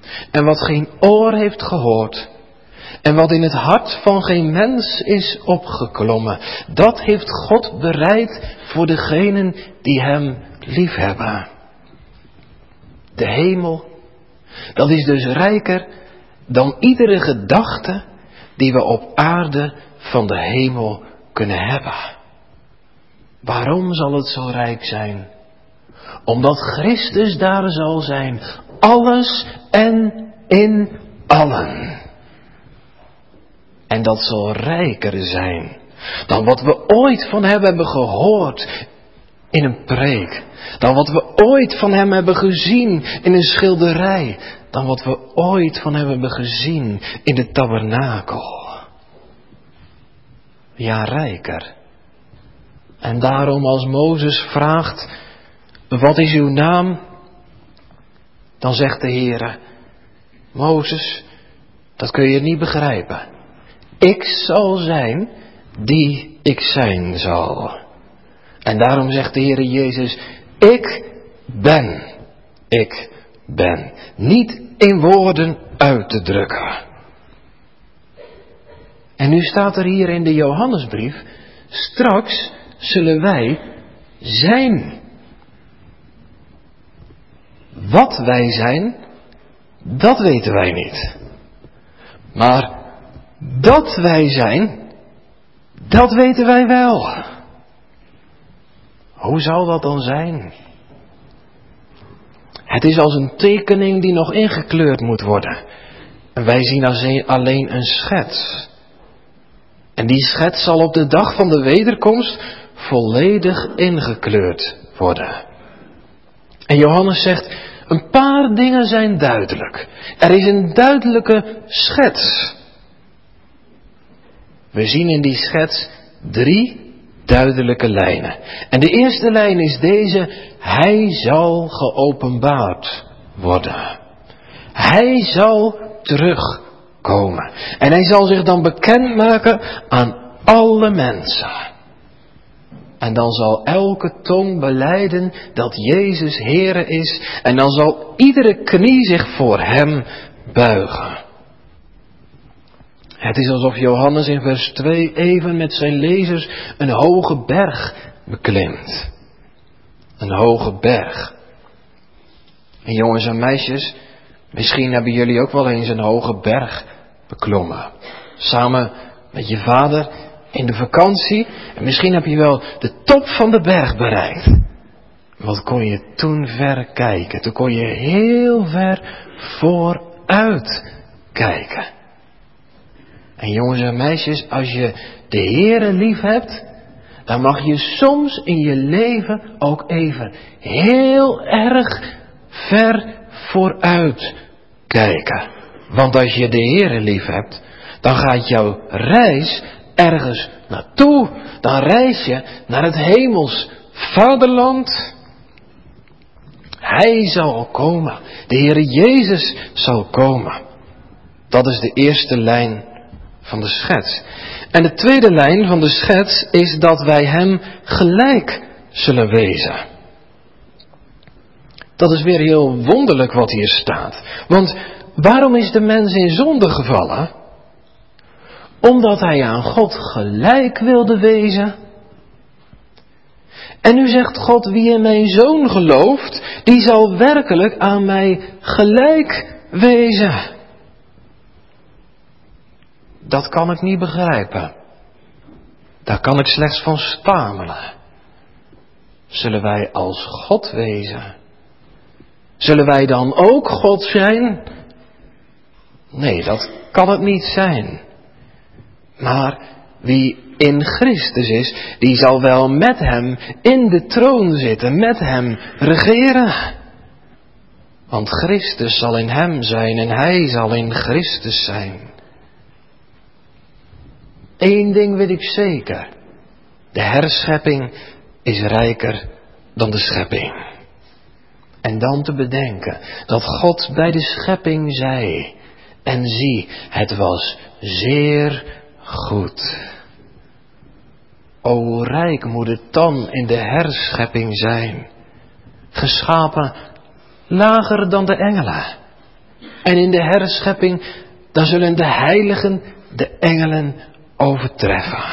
Speaker 1: En wat geen oor heeft gehoord. En wat in het hart van geen mens is opgeklommen. Dat heeft God bereid voor degenen die hem liefhebben. De hemel, dat is dus rijker dan iedere gedachte die we op aarde van de hemel kunnen hebben. Waarom zal het zo rijk zijn? Omdat Christus daar zal zijn. Alles en in allen. En dat zal rijker zijn dan wat we ooit van hem hebben gehoord in een preek. Dan wat we ooit van hem hebben gezien in een schilderij. Dan wat we ooit van hem hebben gezien in de tabernakel. Ja, rijker. En daarom als Mozes vraagt, wat is uw naam? Dan zegt de Heere, Mozes, dat kun je niet begrijpen. Ik zal zijn die ik zijn zal. En daarom zegt de Heere Jezus, ik ben, ik ben. Niet in woorden uit te drukken. En nu staat er hier in de Johannesbrief, straks zullen wij zijn. Wat wij zijn, dat weten wij niet. Maar dat wij zijn, dat weten wij wel. Hoe zal dat dan zijn? Het is als een tekening die nog ingekleurd moet worden. En wij zien alleen een schets. En die schets zal op de dag van de wederkomst volledig ingekleurd worden. En Johannes zegt, een paar dingen zijn duidelijk. Er is een duidelijke schets. We zien in die schets drie duidelijke lijnen. En de eerste lijn is deze, hij zal geopenbaard worden. Hij zal terugkomen. En hij zal zich dan bekendmaken aan alle mensen. En dan zal elke tong belijden dat Jezus Heere is. En dan zal iedere knie zich voor hem buigen. Het is alsof Johannes in vers twee even met zijn lezers een hoge berg beklimt. Een hoge berg. En jongens en meisjes, misschien hebben jullie ook wel eens een hoge berg beklommen. Samen met je vader in de vakantie. En misschien heb je wel de top van de berg bereikt. Wat kon je toen ver kijken? Toen kon je heel ver vooruit kijken. En jongens en meisjes, als je de Heere lief hebt, dan mag je soms in je leven ook even heel erg ver vooruit kijken. Want als je de Heere lief hebt, dan gaat jouw reis ergens naartoe. Dan reis je naar het hemels vaderland. Hij zal komen. De Heere Jezus zal komen. Dat is de eerste lijn van de schets. En de tweede lijn van de schets is dat wij hem gelijk zullen wezen. Dat is weer heel wonderlijk wat hier staat. Want waarom is de mens in zonde gevallen? Omdat hij aan God gelijk wilde wezen. En nu zegt God, wie in mijn zoon gelooft, die zal werkelijk aan mij gelijk wezen. Dat kan ik niet begrijpen. Daar kan ik slechts van stamelen. Zullen wij als God wezen? Zullen wij dan ook God zijn? Nee, dat kan het niet zijn. Maar wie in Christus is, die zal wel met hem in de troon zitten, met hem regeren. Want Christus zal in hem zijn en hij zal in Christus zijn. Eén ding weet ik zeker. De herschepping is rijker dan de schepping. En dan te bedenken dat God bij de schepping zei, en zie, het was zeer goed. O rijk moet het dan in de herschepping zijn. Geschapen lager dan de engelen. En in de herschepping, dan zullen de heiligen de engelen overtreffen.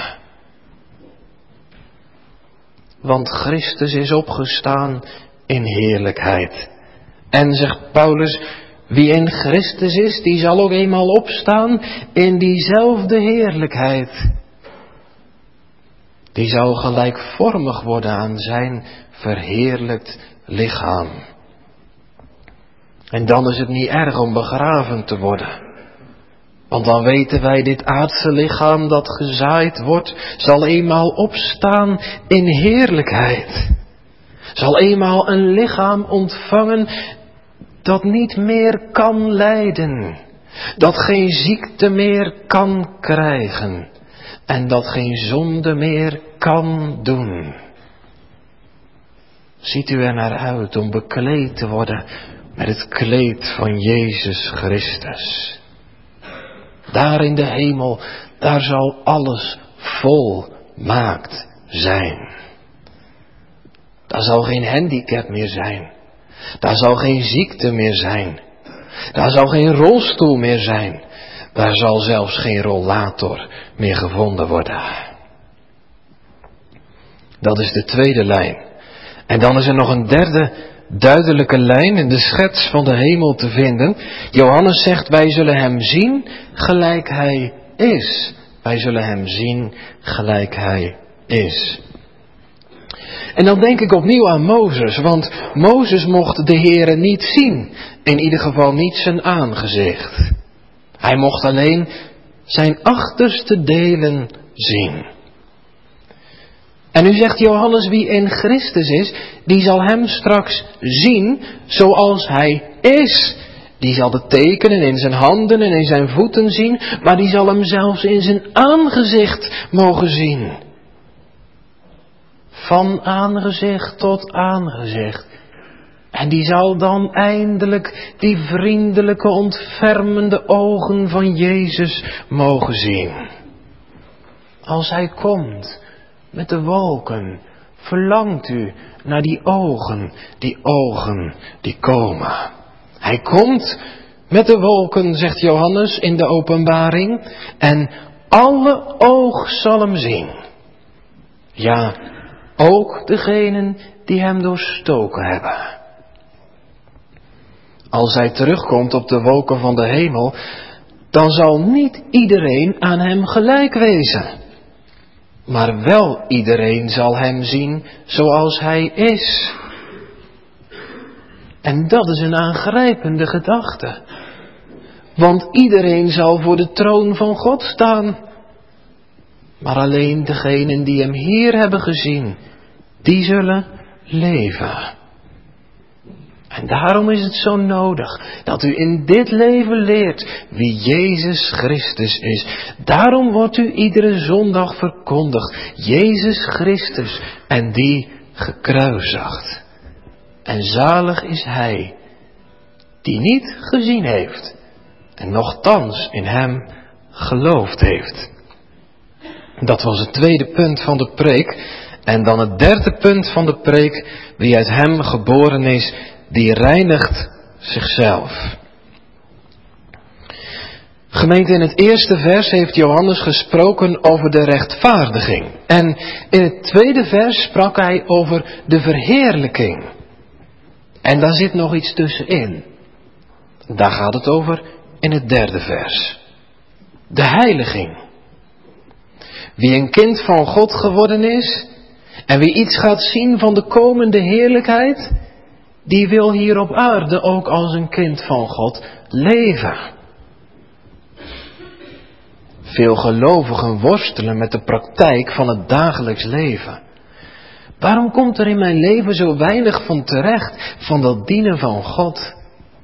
Speaker 1: Want Christus is opgestaan in heerlijkheid. En zegt Paulus, wie in Christus is, die zal ook eenmaal opstaan in diezelfde heerlijkheid. Die zal gelijkvormig worden aan zijn verheerlijkt lichaam. En dan is het niet erg om begraven te worden. Want dan weten wij, dit aardse lichaam dat gezaaid wordt, zal eenmaal opstaan in heerlijkheid. Zal eenmaal een lichaam ontvangen dat niet meer kan lijden. Dat geen ziekte meer kan krijgen. En dat geen zonde meer kan doen. Ziet u er naar uit om bekleed te worden met het kleed van Jezus Christus. Daar in de hemel, daar zal alles volmaakt zijn. Daar zal geen handicap meer zijn. Daar zal geen ziekte meer zijn. Daar zal geen rolstoel meer zijn. Daar zal zelfs geen rollator meer gevonden worden. Dat is de tweede lijn. En dan is er nog een derde duidelijke lijn in de schets van de hemel te vinden. Johannes zegt, wij zullen hem zien gelijk hij is. Wij zullen hem zien gelijk hij is. En dan denk ik opnieuw aan Mozes, want Mozes mocht de Heere niet zien. In ieder geval niet zijn aangezicht. Hij mocht alleen zijn achterste delen zien. En nu zegt Johannes, wie in Christus is, die zal hem straks zien zoals hij is. Die zal de tekenen in zijn handen en in zijn voeten zien, maar die zal hem zelfs in zijn aangezicht mogen zien. Van aangezicht tot aangezicht. En die zal dan eindelijk die vriendelijke, ontfermende ogen van Jezus mogen zien. Als hij komt met de wolken, verlangt u naar die ogen, die ogen die komen. Hij komt met de wolken, zegt Johannes in de openbaring, en alle oog zal hem zien. Ja, ook degenen die hem doorstoken hebben. Als hij terugkomt op de wolken van de hemel, dan zal niet iedereen aan hem gelijk wezen. Maar wel iedereen zal hem zien zoals hij is. En dat is een aangrijpende gedachte. Want iedereen zal voor de troon van God staan. Maar alleen degenen die hem hier hebben gezien, die zullen leven. En daarom is het zo nodig dat u in dit leven leert wie Jezus Christus is. Daarom wordt u iedere zondag verkondigd. Jezus Christus en die gekruisigd. En zalig is hij die niet gezien heeft en nochtans in hem geloofd heeft. Dat was het tweede punt van de preek. En dan het derde punt van de preek. Wie uit hem geboren is, die reinigt zichzelf. Gemeente, in het eerste vers heeft Johannes gesproken over de rechtvaardiging. En in het tweede vers sprak hij over de verheerlijking. En daar zit nog iets tussenin. Daar gaat het over in het derde vers. De heiliging. Wie een kind van God geworden is en wie iets gaat zien van de komende heerlijkheid, die wil hier op aarde ook als een kind van God leven. Veel gelovigen worstelen met de praktijk van het dagelijks leven. Waarom komt er in mijn leven zo weinig van terecht, van dat dienen van God?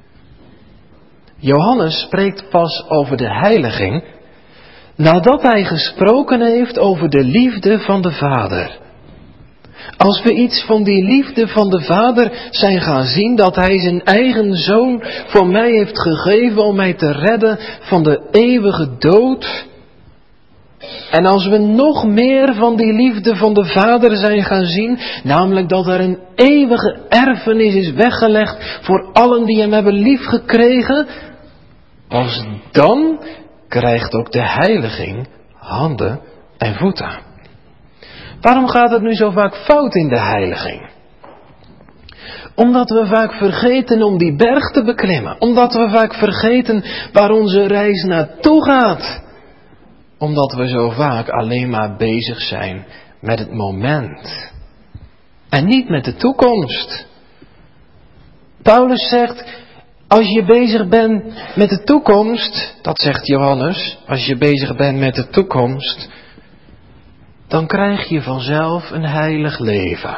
Speaker 1: Johannes spreekt pas over de heiliging nadat hij gesproken heeft over de liefde van de Vader. Als we iets van die liefde van de Vader zijn gaan zien, dat hij zijn eigen zoon voor mij heeft gegeven om mij te redden van de eeuwige dood. En als we nog meer van die liefde van de Vader zijn gaan zien, namelijk dat er een eeuwige erfenis is weggelegd voor allen die hem hebben liefgekregen, Pas dan krijgt ook de heiliging handen en voeten. Waarom gaat het nu zo vaak fout in de heiliging? Omdat we vaak vergeten om die berg te beklimmen. Omdat we vaak vergeten waar onze reis naartoe gaat. Omdat we zo vaak alleen maar bezig zijn met het moment. En niet met de toekomst. Paulus zegt, als je bezig bent met de toekomst, dat zegt Johannes, als je bezig bent met de toekomst, dan krijg je vanzelf een heilig leven.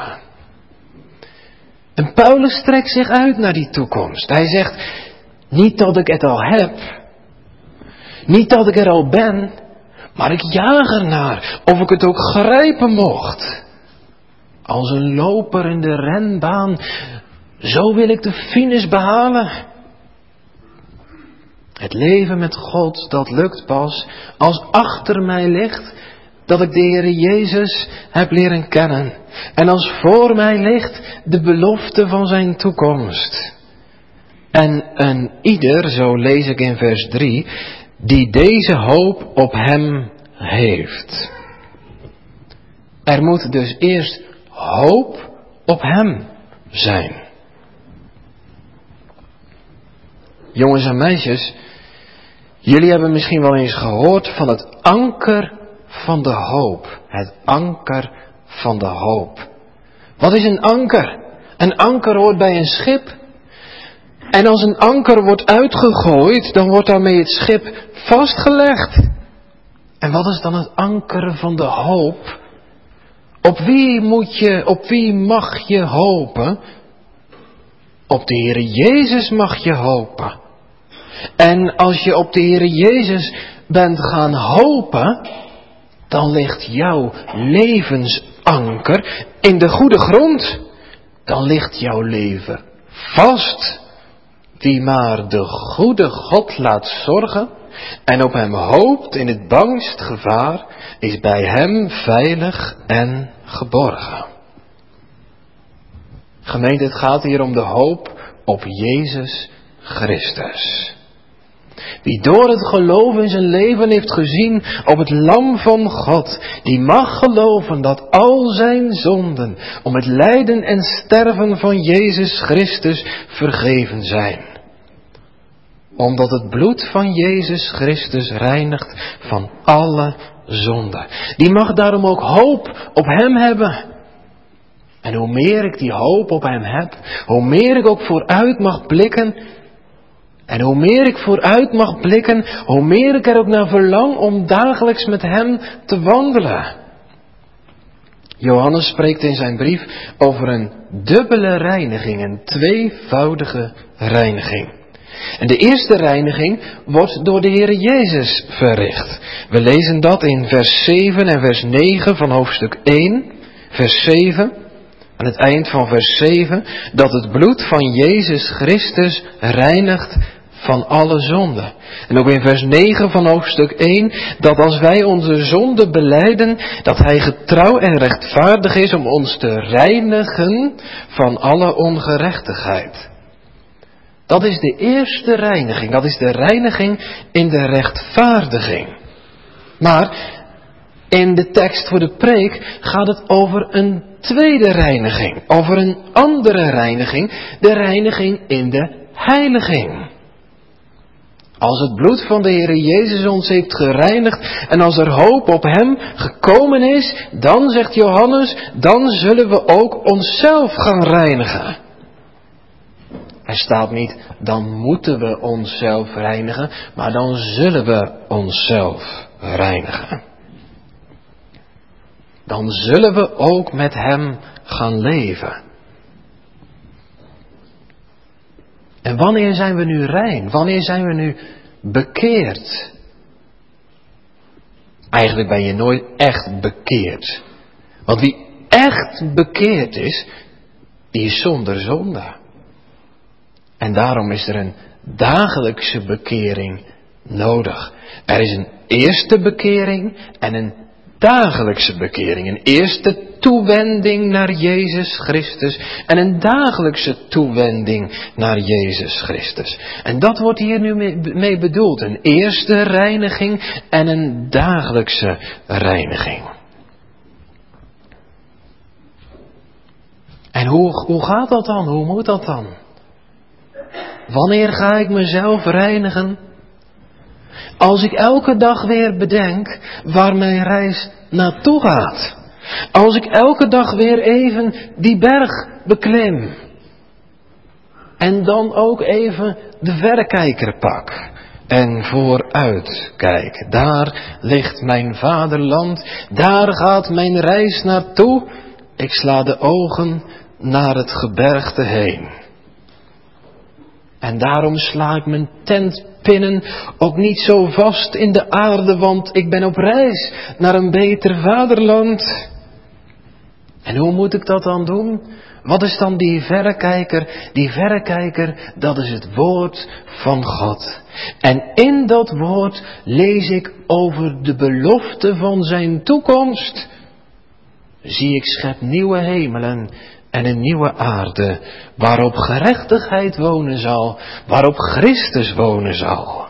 Speaker 1: En Paulus strekt zich uit naar die toekomst. Hij zegt, niet dat ik het al heb, niet dat ik er al ben, maar ik jaag ernaar, of ik het ook grijpen mocht. Als een loper in de renbaan, zo wil ik de finish behalen. Het leven met God, dat lukt pas als achter mij ligt dat ik de Heer Jezus heb leren kennen. En als voor mij ligt de belofte van zijn toekomst. En een ieder, zo lees ik in vers drie, die deze hoop op hem heeft. Er moet dus eerst hoop op hem zijn. Jongens en meisjes, jullie hebben misschien wel eens gehoord van het anker van de hoop. Het anker van de hoop. Wat is een anker? Een anker hoort bij een schip. En als een anker wordt uitgegooid, dan wordt daarmee het schip vastgelegd. En wat is dan het anker van de hoop? Op wie moet je, op wie mag je hopen? Op de Heere Jezus mag je hopen. En als je op de Heere Jezus bent gaan hopen, dan ligt jouw levensanker in de goede grond. Dan ligt jouw leven vast. Wie maar de goede God laat zorgen en op hem hoopt in het bangst gevaar, is bij hem veilig en geborgen. Gemeente, het gaat hier om de hoop op Jezus Christus. Wie door het geloof in zijn leven heeft gezien op het lam van God, die mag geloven dat al zijn zonden om het lijden en sterven van Jezus Christus vergeven zijn. Omdat het bloed van Jezus Christus reinigt van alle zonde. Die mag daarom ook hoop op hem hebben. En hoe meer ik die hoop op hem heb, hoe meer ik ook vooruit mag blikken. En hoe meer ik vooruit mag blikken, hoe meer ik er ook naar verlang om dagelijks met hem te wandelen. Johannes spreekt in zijn brief over een dubbele reiniging, een tweevoudige reiniging. En de eerste reiniging wordt door de Heere Jezus verricht. We lezen dat in vers zeven en vers negen van hoofdstuk één. Vers zeven, aan het eind van vers zeven, dat het bloed van Jezus Christus reinigt van alle zonde. En ook in vers negen van hoofdstuk één, dat als wij onze zonde belijden, dat Hij getrouw en rechtvaardig is om ons te reinigen van alle ongerechtigheid. Dat is de eerste reiniging, dat is de reiniging in de rechtvaardiging. Maar in de tekst voor de preek gaat het over een tweede reiniging, over een andere reiniging, de reiniging in de heiliging. Als het bloed van de Heere Jezus ons heeft gereinigd en als er hoop op hem gekomen is, dan, zegt Johannes, dan zullen we ook onszelf gaan reinigen. Er staat niet, dan moeten we onszelf reinigen, maar dan zullen we onszelf reinigen. Dan zullen we ook met hem gaan leven. En wanneer zijn we nu rein? Wanneer zijn we nu bekeerd? Eigenlijk ben je nooit echt bekeerd. Want wie echt bekeerd is, die is zonder zonde. En daarom is er een dagelijkse bekering nodig. Er is een eerste bekering en een dagelijkse bekering. Een eerste toewending naar Jezus Christus en een dagelijkse toewending naar Jezus Christus. En dat wordt hier nu mee bedoeld. Een eerste reiniging en een dagelijkse reiniging. En hoe, hoe gaat dat dan? Hoe moet dat dan? Wanneer ga ik mezelf reinigen? Als ik elke dag weer bedenk waar mijn reis naartoe gaat. Als ik elke dag weer even die berg beklim. En dan ook even de verrekijker pak. En vooruit kijk. Daar ligt mijn vaderland. Daar gaat mijn reis naartoe. Ik sla de ogen naar het gebergte heen. En daarom sla ik mijn tentpinnen ook niet zo vast in de aarde, want ik ben op reis naar een beter vaderland. En hoe moet ik dat dan doen? Wat is dan die verrekijker? Die verrekijker, dat is het woord van God. En in dat woord lees ik over de belofte van zijn toekomst. Zie ik schep nieuwe hemelen en een nieuwe aarde, waarop gerechtigheid wonen zal, waarop Christus wonen zal.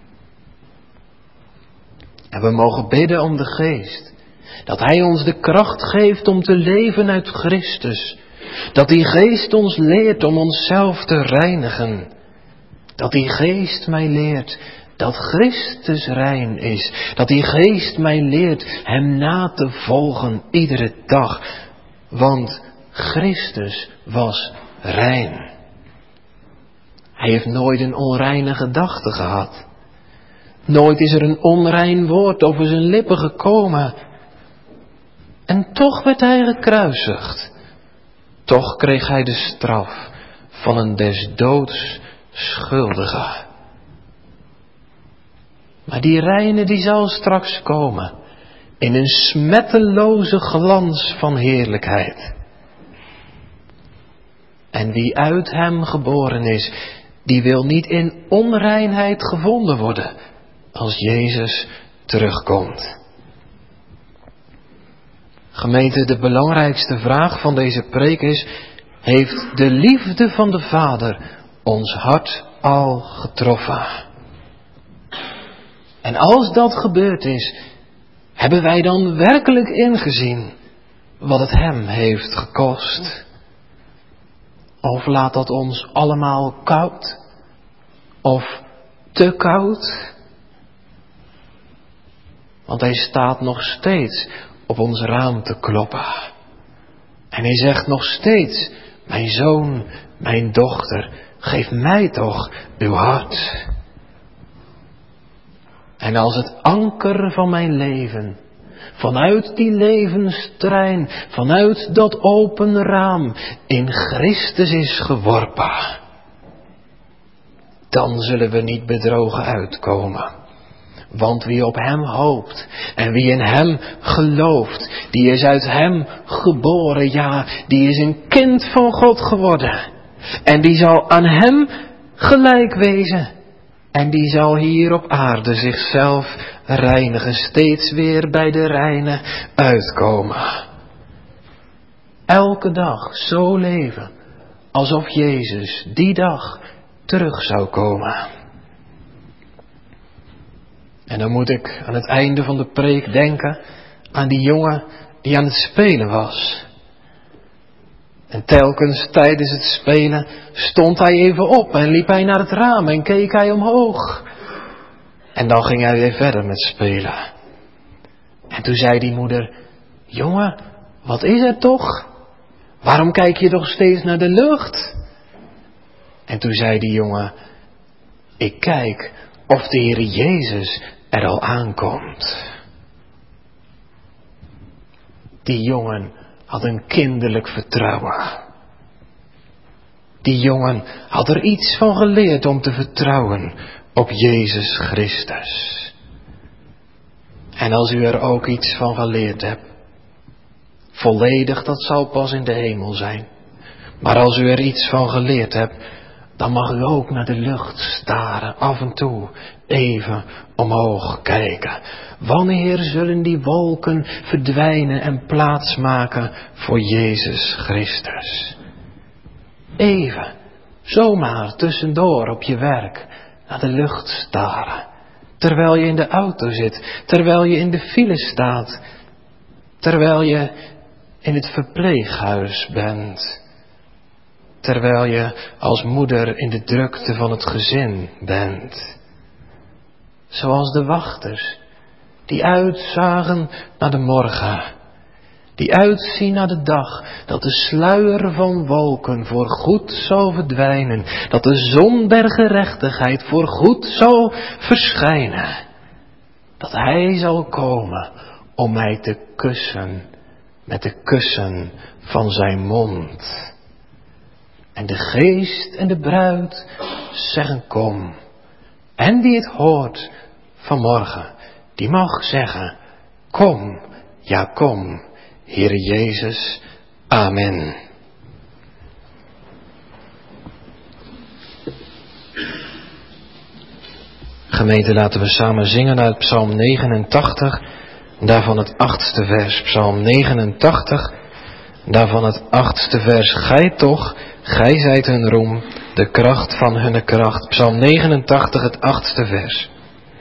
Speaker 1: En we mogen bidden om de Geest, dat Hij ons de kracht geeft om te leven uit Christus. Dat die Geest ons leert om onszelf te reinigen. Dat die Geest mij leert dat Christus rein is. Dat die Geest mij leert Hem na te volgen iedere dag. Want Christus was rein. Hij heeft nooit een onreine gedachte gehad. Nooit is er een onrein woord over zijn lippen gekomen. En toch werd hij gekruisigd. Toch kreeg hij de straf van een des doods schuldige. Maar die reine die zal straks komen in een smetteloze glans van heerlijkheid. En wie uit hem geboren is, die wil niet in onreinheid gevonden worden als Jezus terugkomt. Gemeente, de belangrijkste vraag van deze preek is: heeft de liefde van de Vader ons hart al getroffen? En als dat gebeurd is, hebben wij dan werkelijk ingezien wat het Hem heeft gekost? Of laat dat ons allemaal koud? Of te koud? Want Hij staat nog steeds op ons raam te kloppen. En Hij zegt nog steeds: mijn zoon, mijn dochter, geef mij toch uw hart. En als het anker van mijn leven, vanuit die levenstrein, vanuit dat open raam, in Christus is geworpen, dan zullen we niet bedrogen uitkomen. Want wie op Hem hoopt en wie in Hem gelooft, die is uit Hem geboren, ja, die is een kind van God geworden. En die zal aan Hem gelijk wezen. En die zal hier op aarde zichzelf reinigen, steeds weer bij de reine uitkomen. Elke dag zo leven, alsof Jezus die dag terug zou komen. En dan moet ik aan het einde van de preek denken aan die jongen die aan het spelen was. En telkens tijdens het spelen stond hij even op en liep hij naar het raam en keek hij omhoog. En dan ging hij weer verder met spelen. En toen zei die moeder: jongen, wat is er toch? Waarom kijk je toch steeds naar de lucht? En toen zei die jongen: ik kijk of de Heer Jezus er al aankomt. Die jongen had een kinderlijk vertrouwen. Die jongen had er iets van geleerd om te vertrouwen op Jezus Christus. En als u er ook iets van geleerd hebt, volledig, dat zal pas in de hemel zijn. Maar als u er iets van geleerd hebt, dan mag u ook naar de lucht staren, af en toe even omhoog kijken. Wanneer zullen die wolken verdwijnen en plaatsmaken voor Jezus Christus? Even, zomaar tussendoor op je werk, naar de lucht staren. Terwijl je in de auto zit, terwijl je in de file staat, terwijl je in het verpleeghuis bent, terwijl je als moeder in de drukte van het gezin bent. Zoals de wachters die uitzagen naar de morgen, die uitzien naar de dag dat de sluier van wolken voorgoed zou verdwijnen, dat de zon der gerechtigheid voorgoed zou verschijnen, dat Hij zal komen om mij te kussen met de kussen van zijn mond. En de geest en de bruid zeggen kom. En wie het hoort vanmorgen, die mag zeggen, kom, ja kom, Heere Jezus, amen. Gemeente, laten we samen zingen uit Psalm negenentachtig, daarvan het achtste vers. Psalm negenentachtig, daarvan het achtste vers. Gij toch, gij zijt hun roem, de kracht van hunne kracht. Psalm negenentachtig, het achtste vers.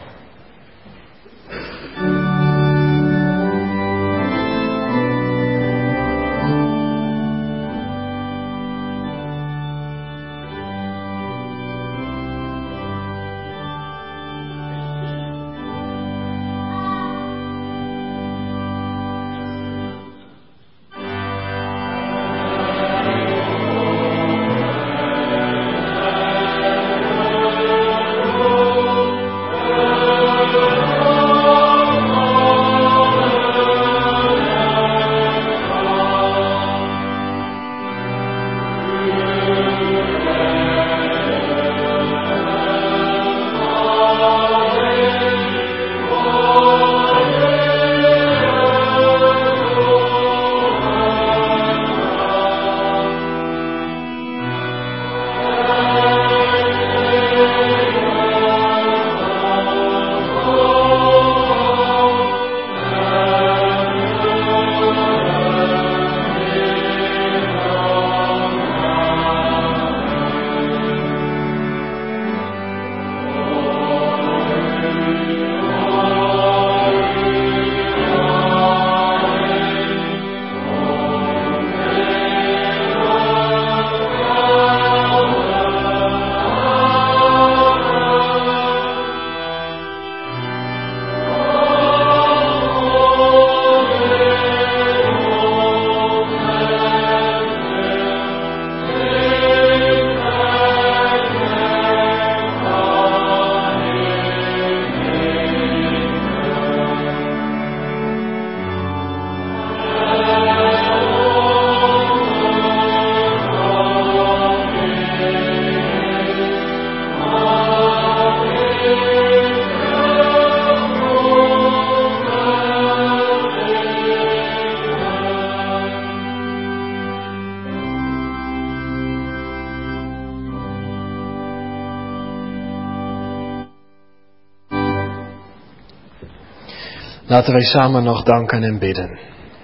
Speaker 1: Laten wij samen nog danken en bidden.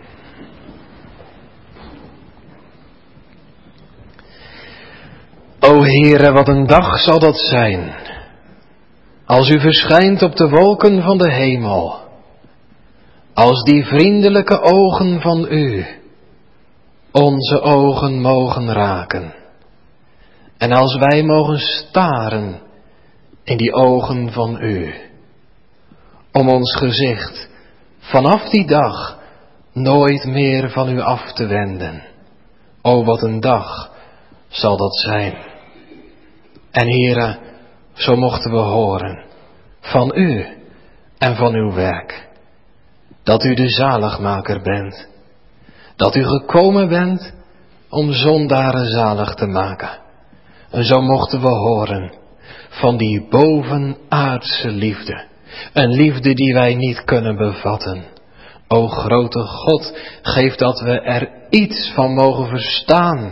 Speaker 1: O Heere, wat een dag zal dat zijn, als u verschijnt op de wolken van de hemel, als die vriendelijke ogen van u onze ogen mogen raken, en als wij mogen staren in die ogen van u, om ons gezicht vanaf die dag nooit meer van u af te wenden. O, wat een dag zal dat zijn. En Heere, zo mochten we horen van u en van uw werk, dat u de zaligmaker bent, dat u gekomen bent om zondaren zalig te maken. En zo mochten we horen van die bovenaardse liefde, een liefde die wij niet kunnen bevatten. O grote God, geef dat we er iets van mogen verstaan,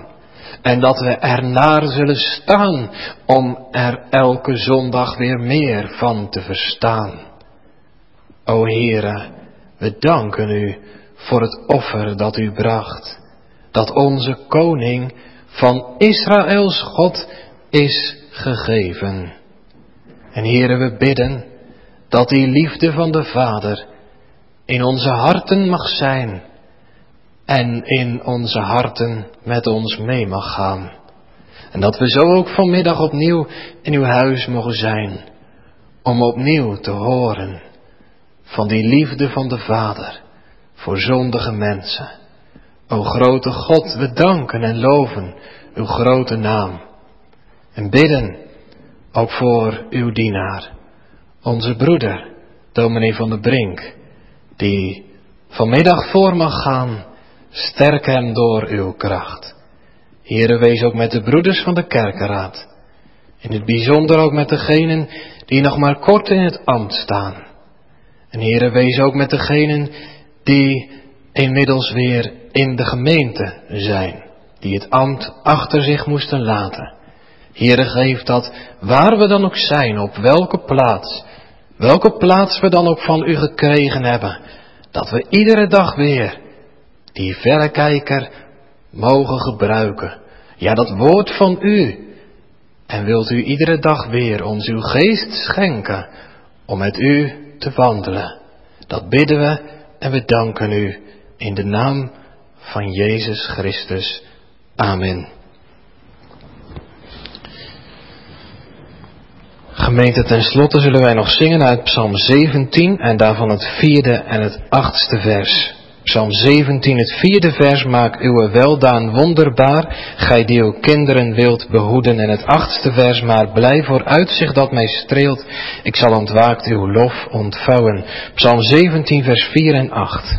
Speaker 1: En dat we ernaar zullen staan om er elke zondag weer meer van te verstaan. O Heere, we danken u voor het offer dat u bracht, dat onze koning van Israëls God is gegeven. En Heere, we bidden dat die liefde van de Vader in onze harten mag zijn en in onze harten met ons mee mag gaan. En dat we zo ook vanmiddag opnieuw in uw huis mogen zijn, om opnieuw te horen van die liefde van de Vader voor zondige mensen. O grote God, we danken en loven uw grote naam. En bidden ook voor uw dienaar, onze broeder, dominee van der Brink, die vanmiddag voor mag gaan. Sterk hem door uw kracht. Heere, wees ook met de broeders van de kerkenraad. In het bijzonder ook met degenen die nog maar kort in het ambt staan. En Heere, wees ook met degenen die inmiddels weer in de gemeente zijn. Die het ambt achter zich moesten laten. Heere, geef dat waar we dan ook zijn, op welke plaats, welke plaats we dan ook van u gekregen hebben, dat we iedere dag weer die verrekijker mogen gebruiken. Ja, dat woord van u. En wilt u iedere dag weer ons uw geest schenken om met u te wandelen. Dat bidden we en we danken u in de naam van Jezus Christus. Amen. Gemeente, ten slotte zullen wij nog zingen uit Psalm zeventien en daarvan het vierde en het achtste vers. Psalm zeventien, het vierde vers, maak uw weldaan wonderbaar, gij die uw kinderen wilt behoeden. En het achtste vers, maar blij voor uitzicht dat mij streelt, ik zal ontwaakt uw lof ontvouwen. Psalm zeventien, vers vier en acht.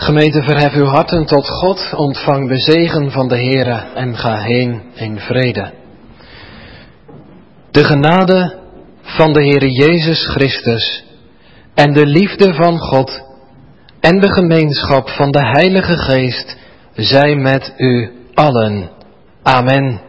Speaker 1: Gemeente, verhef uw harten tot God, ontvang de zegen van de Heere en ga heen in vrede. De genade van de Heere Jezus Christus en de liefde van God en de gemeenschap van de Heilige Geest zij met u allen. Amen.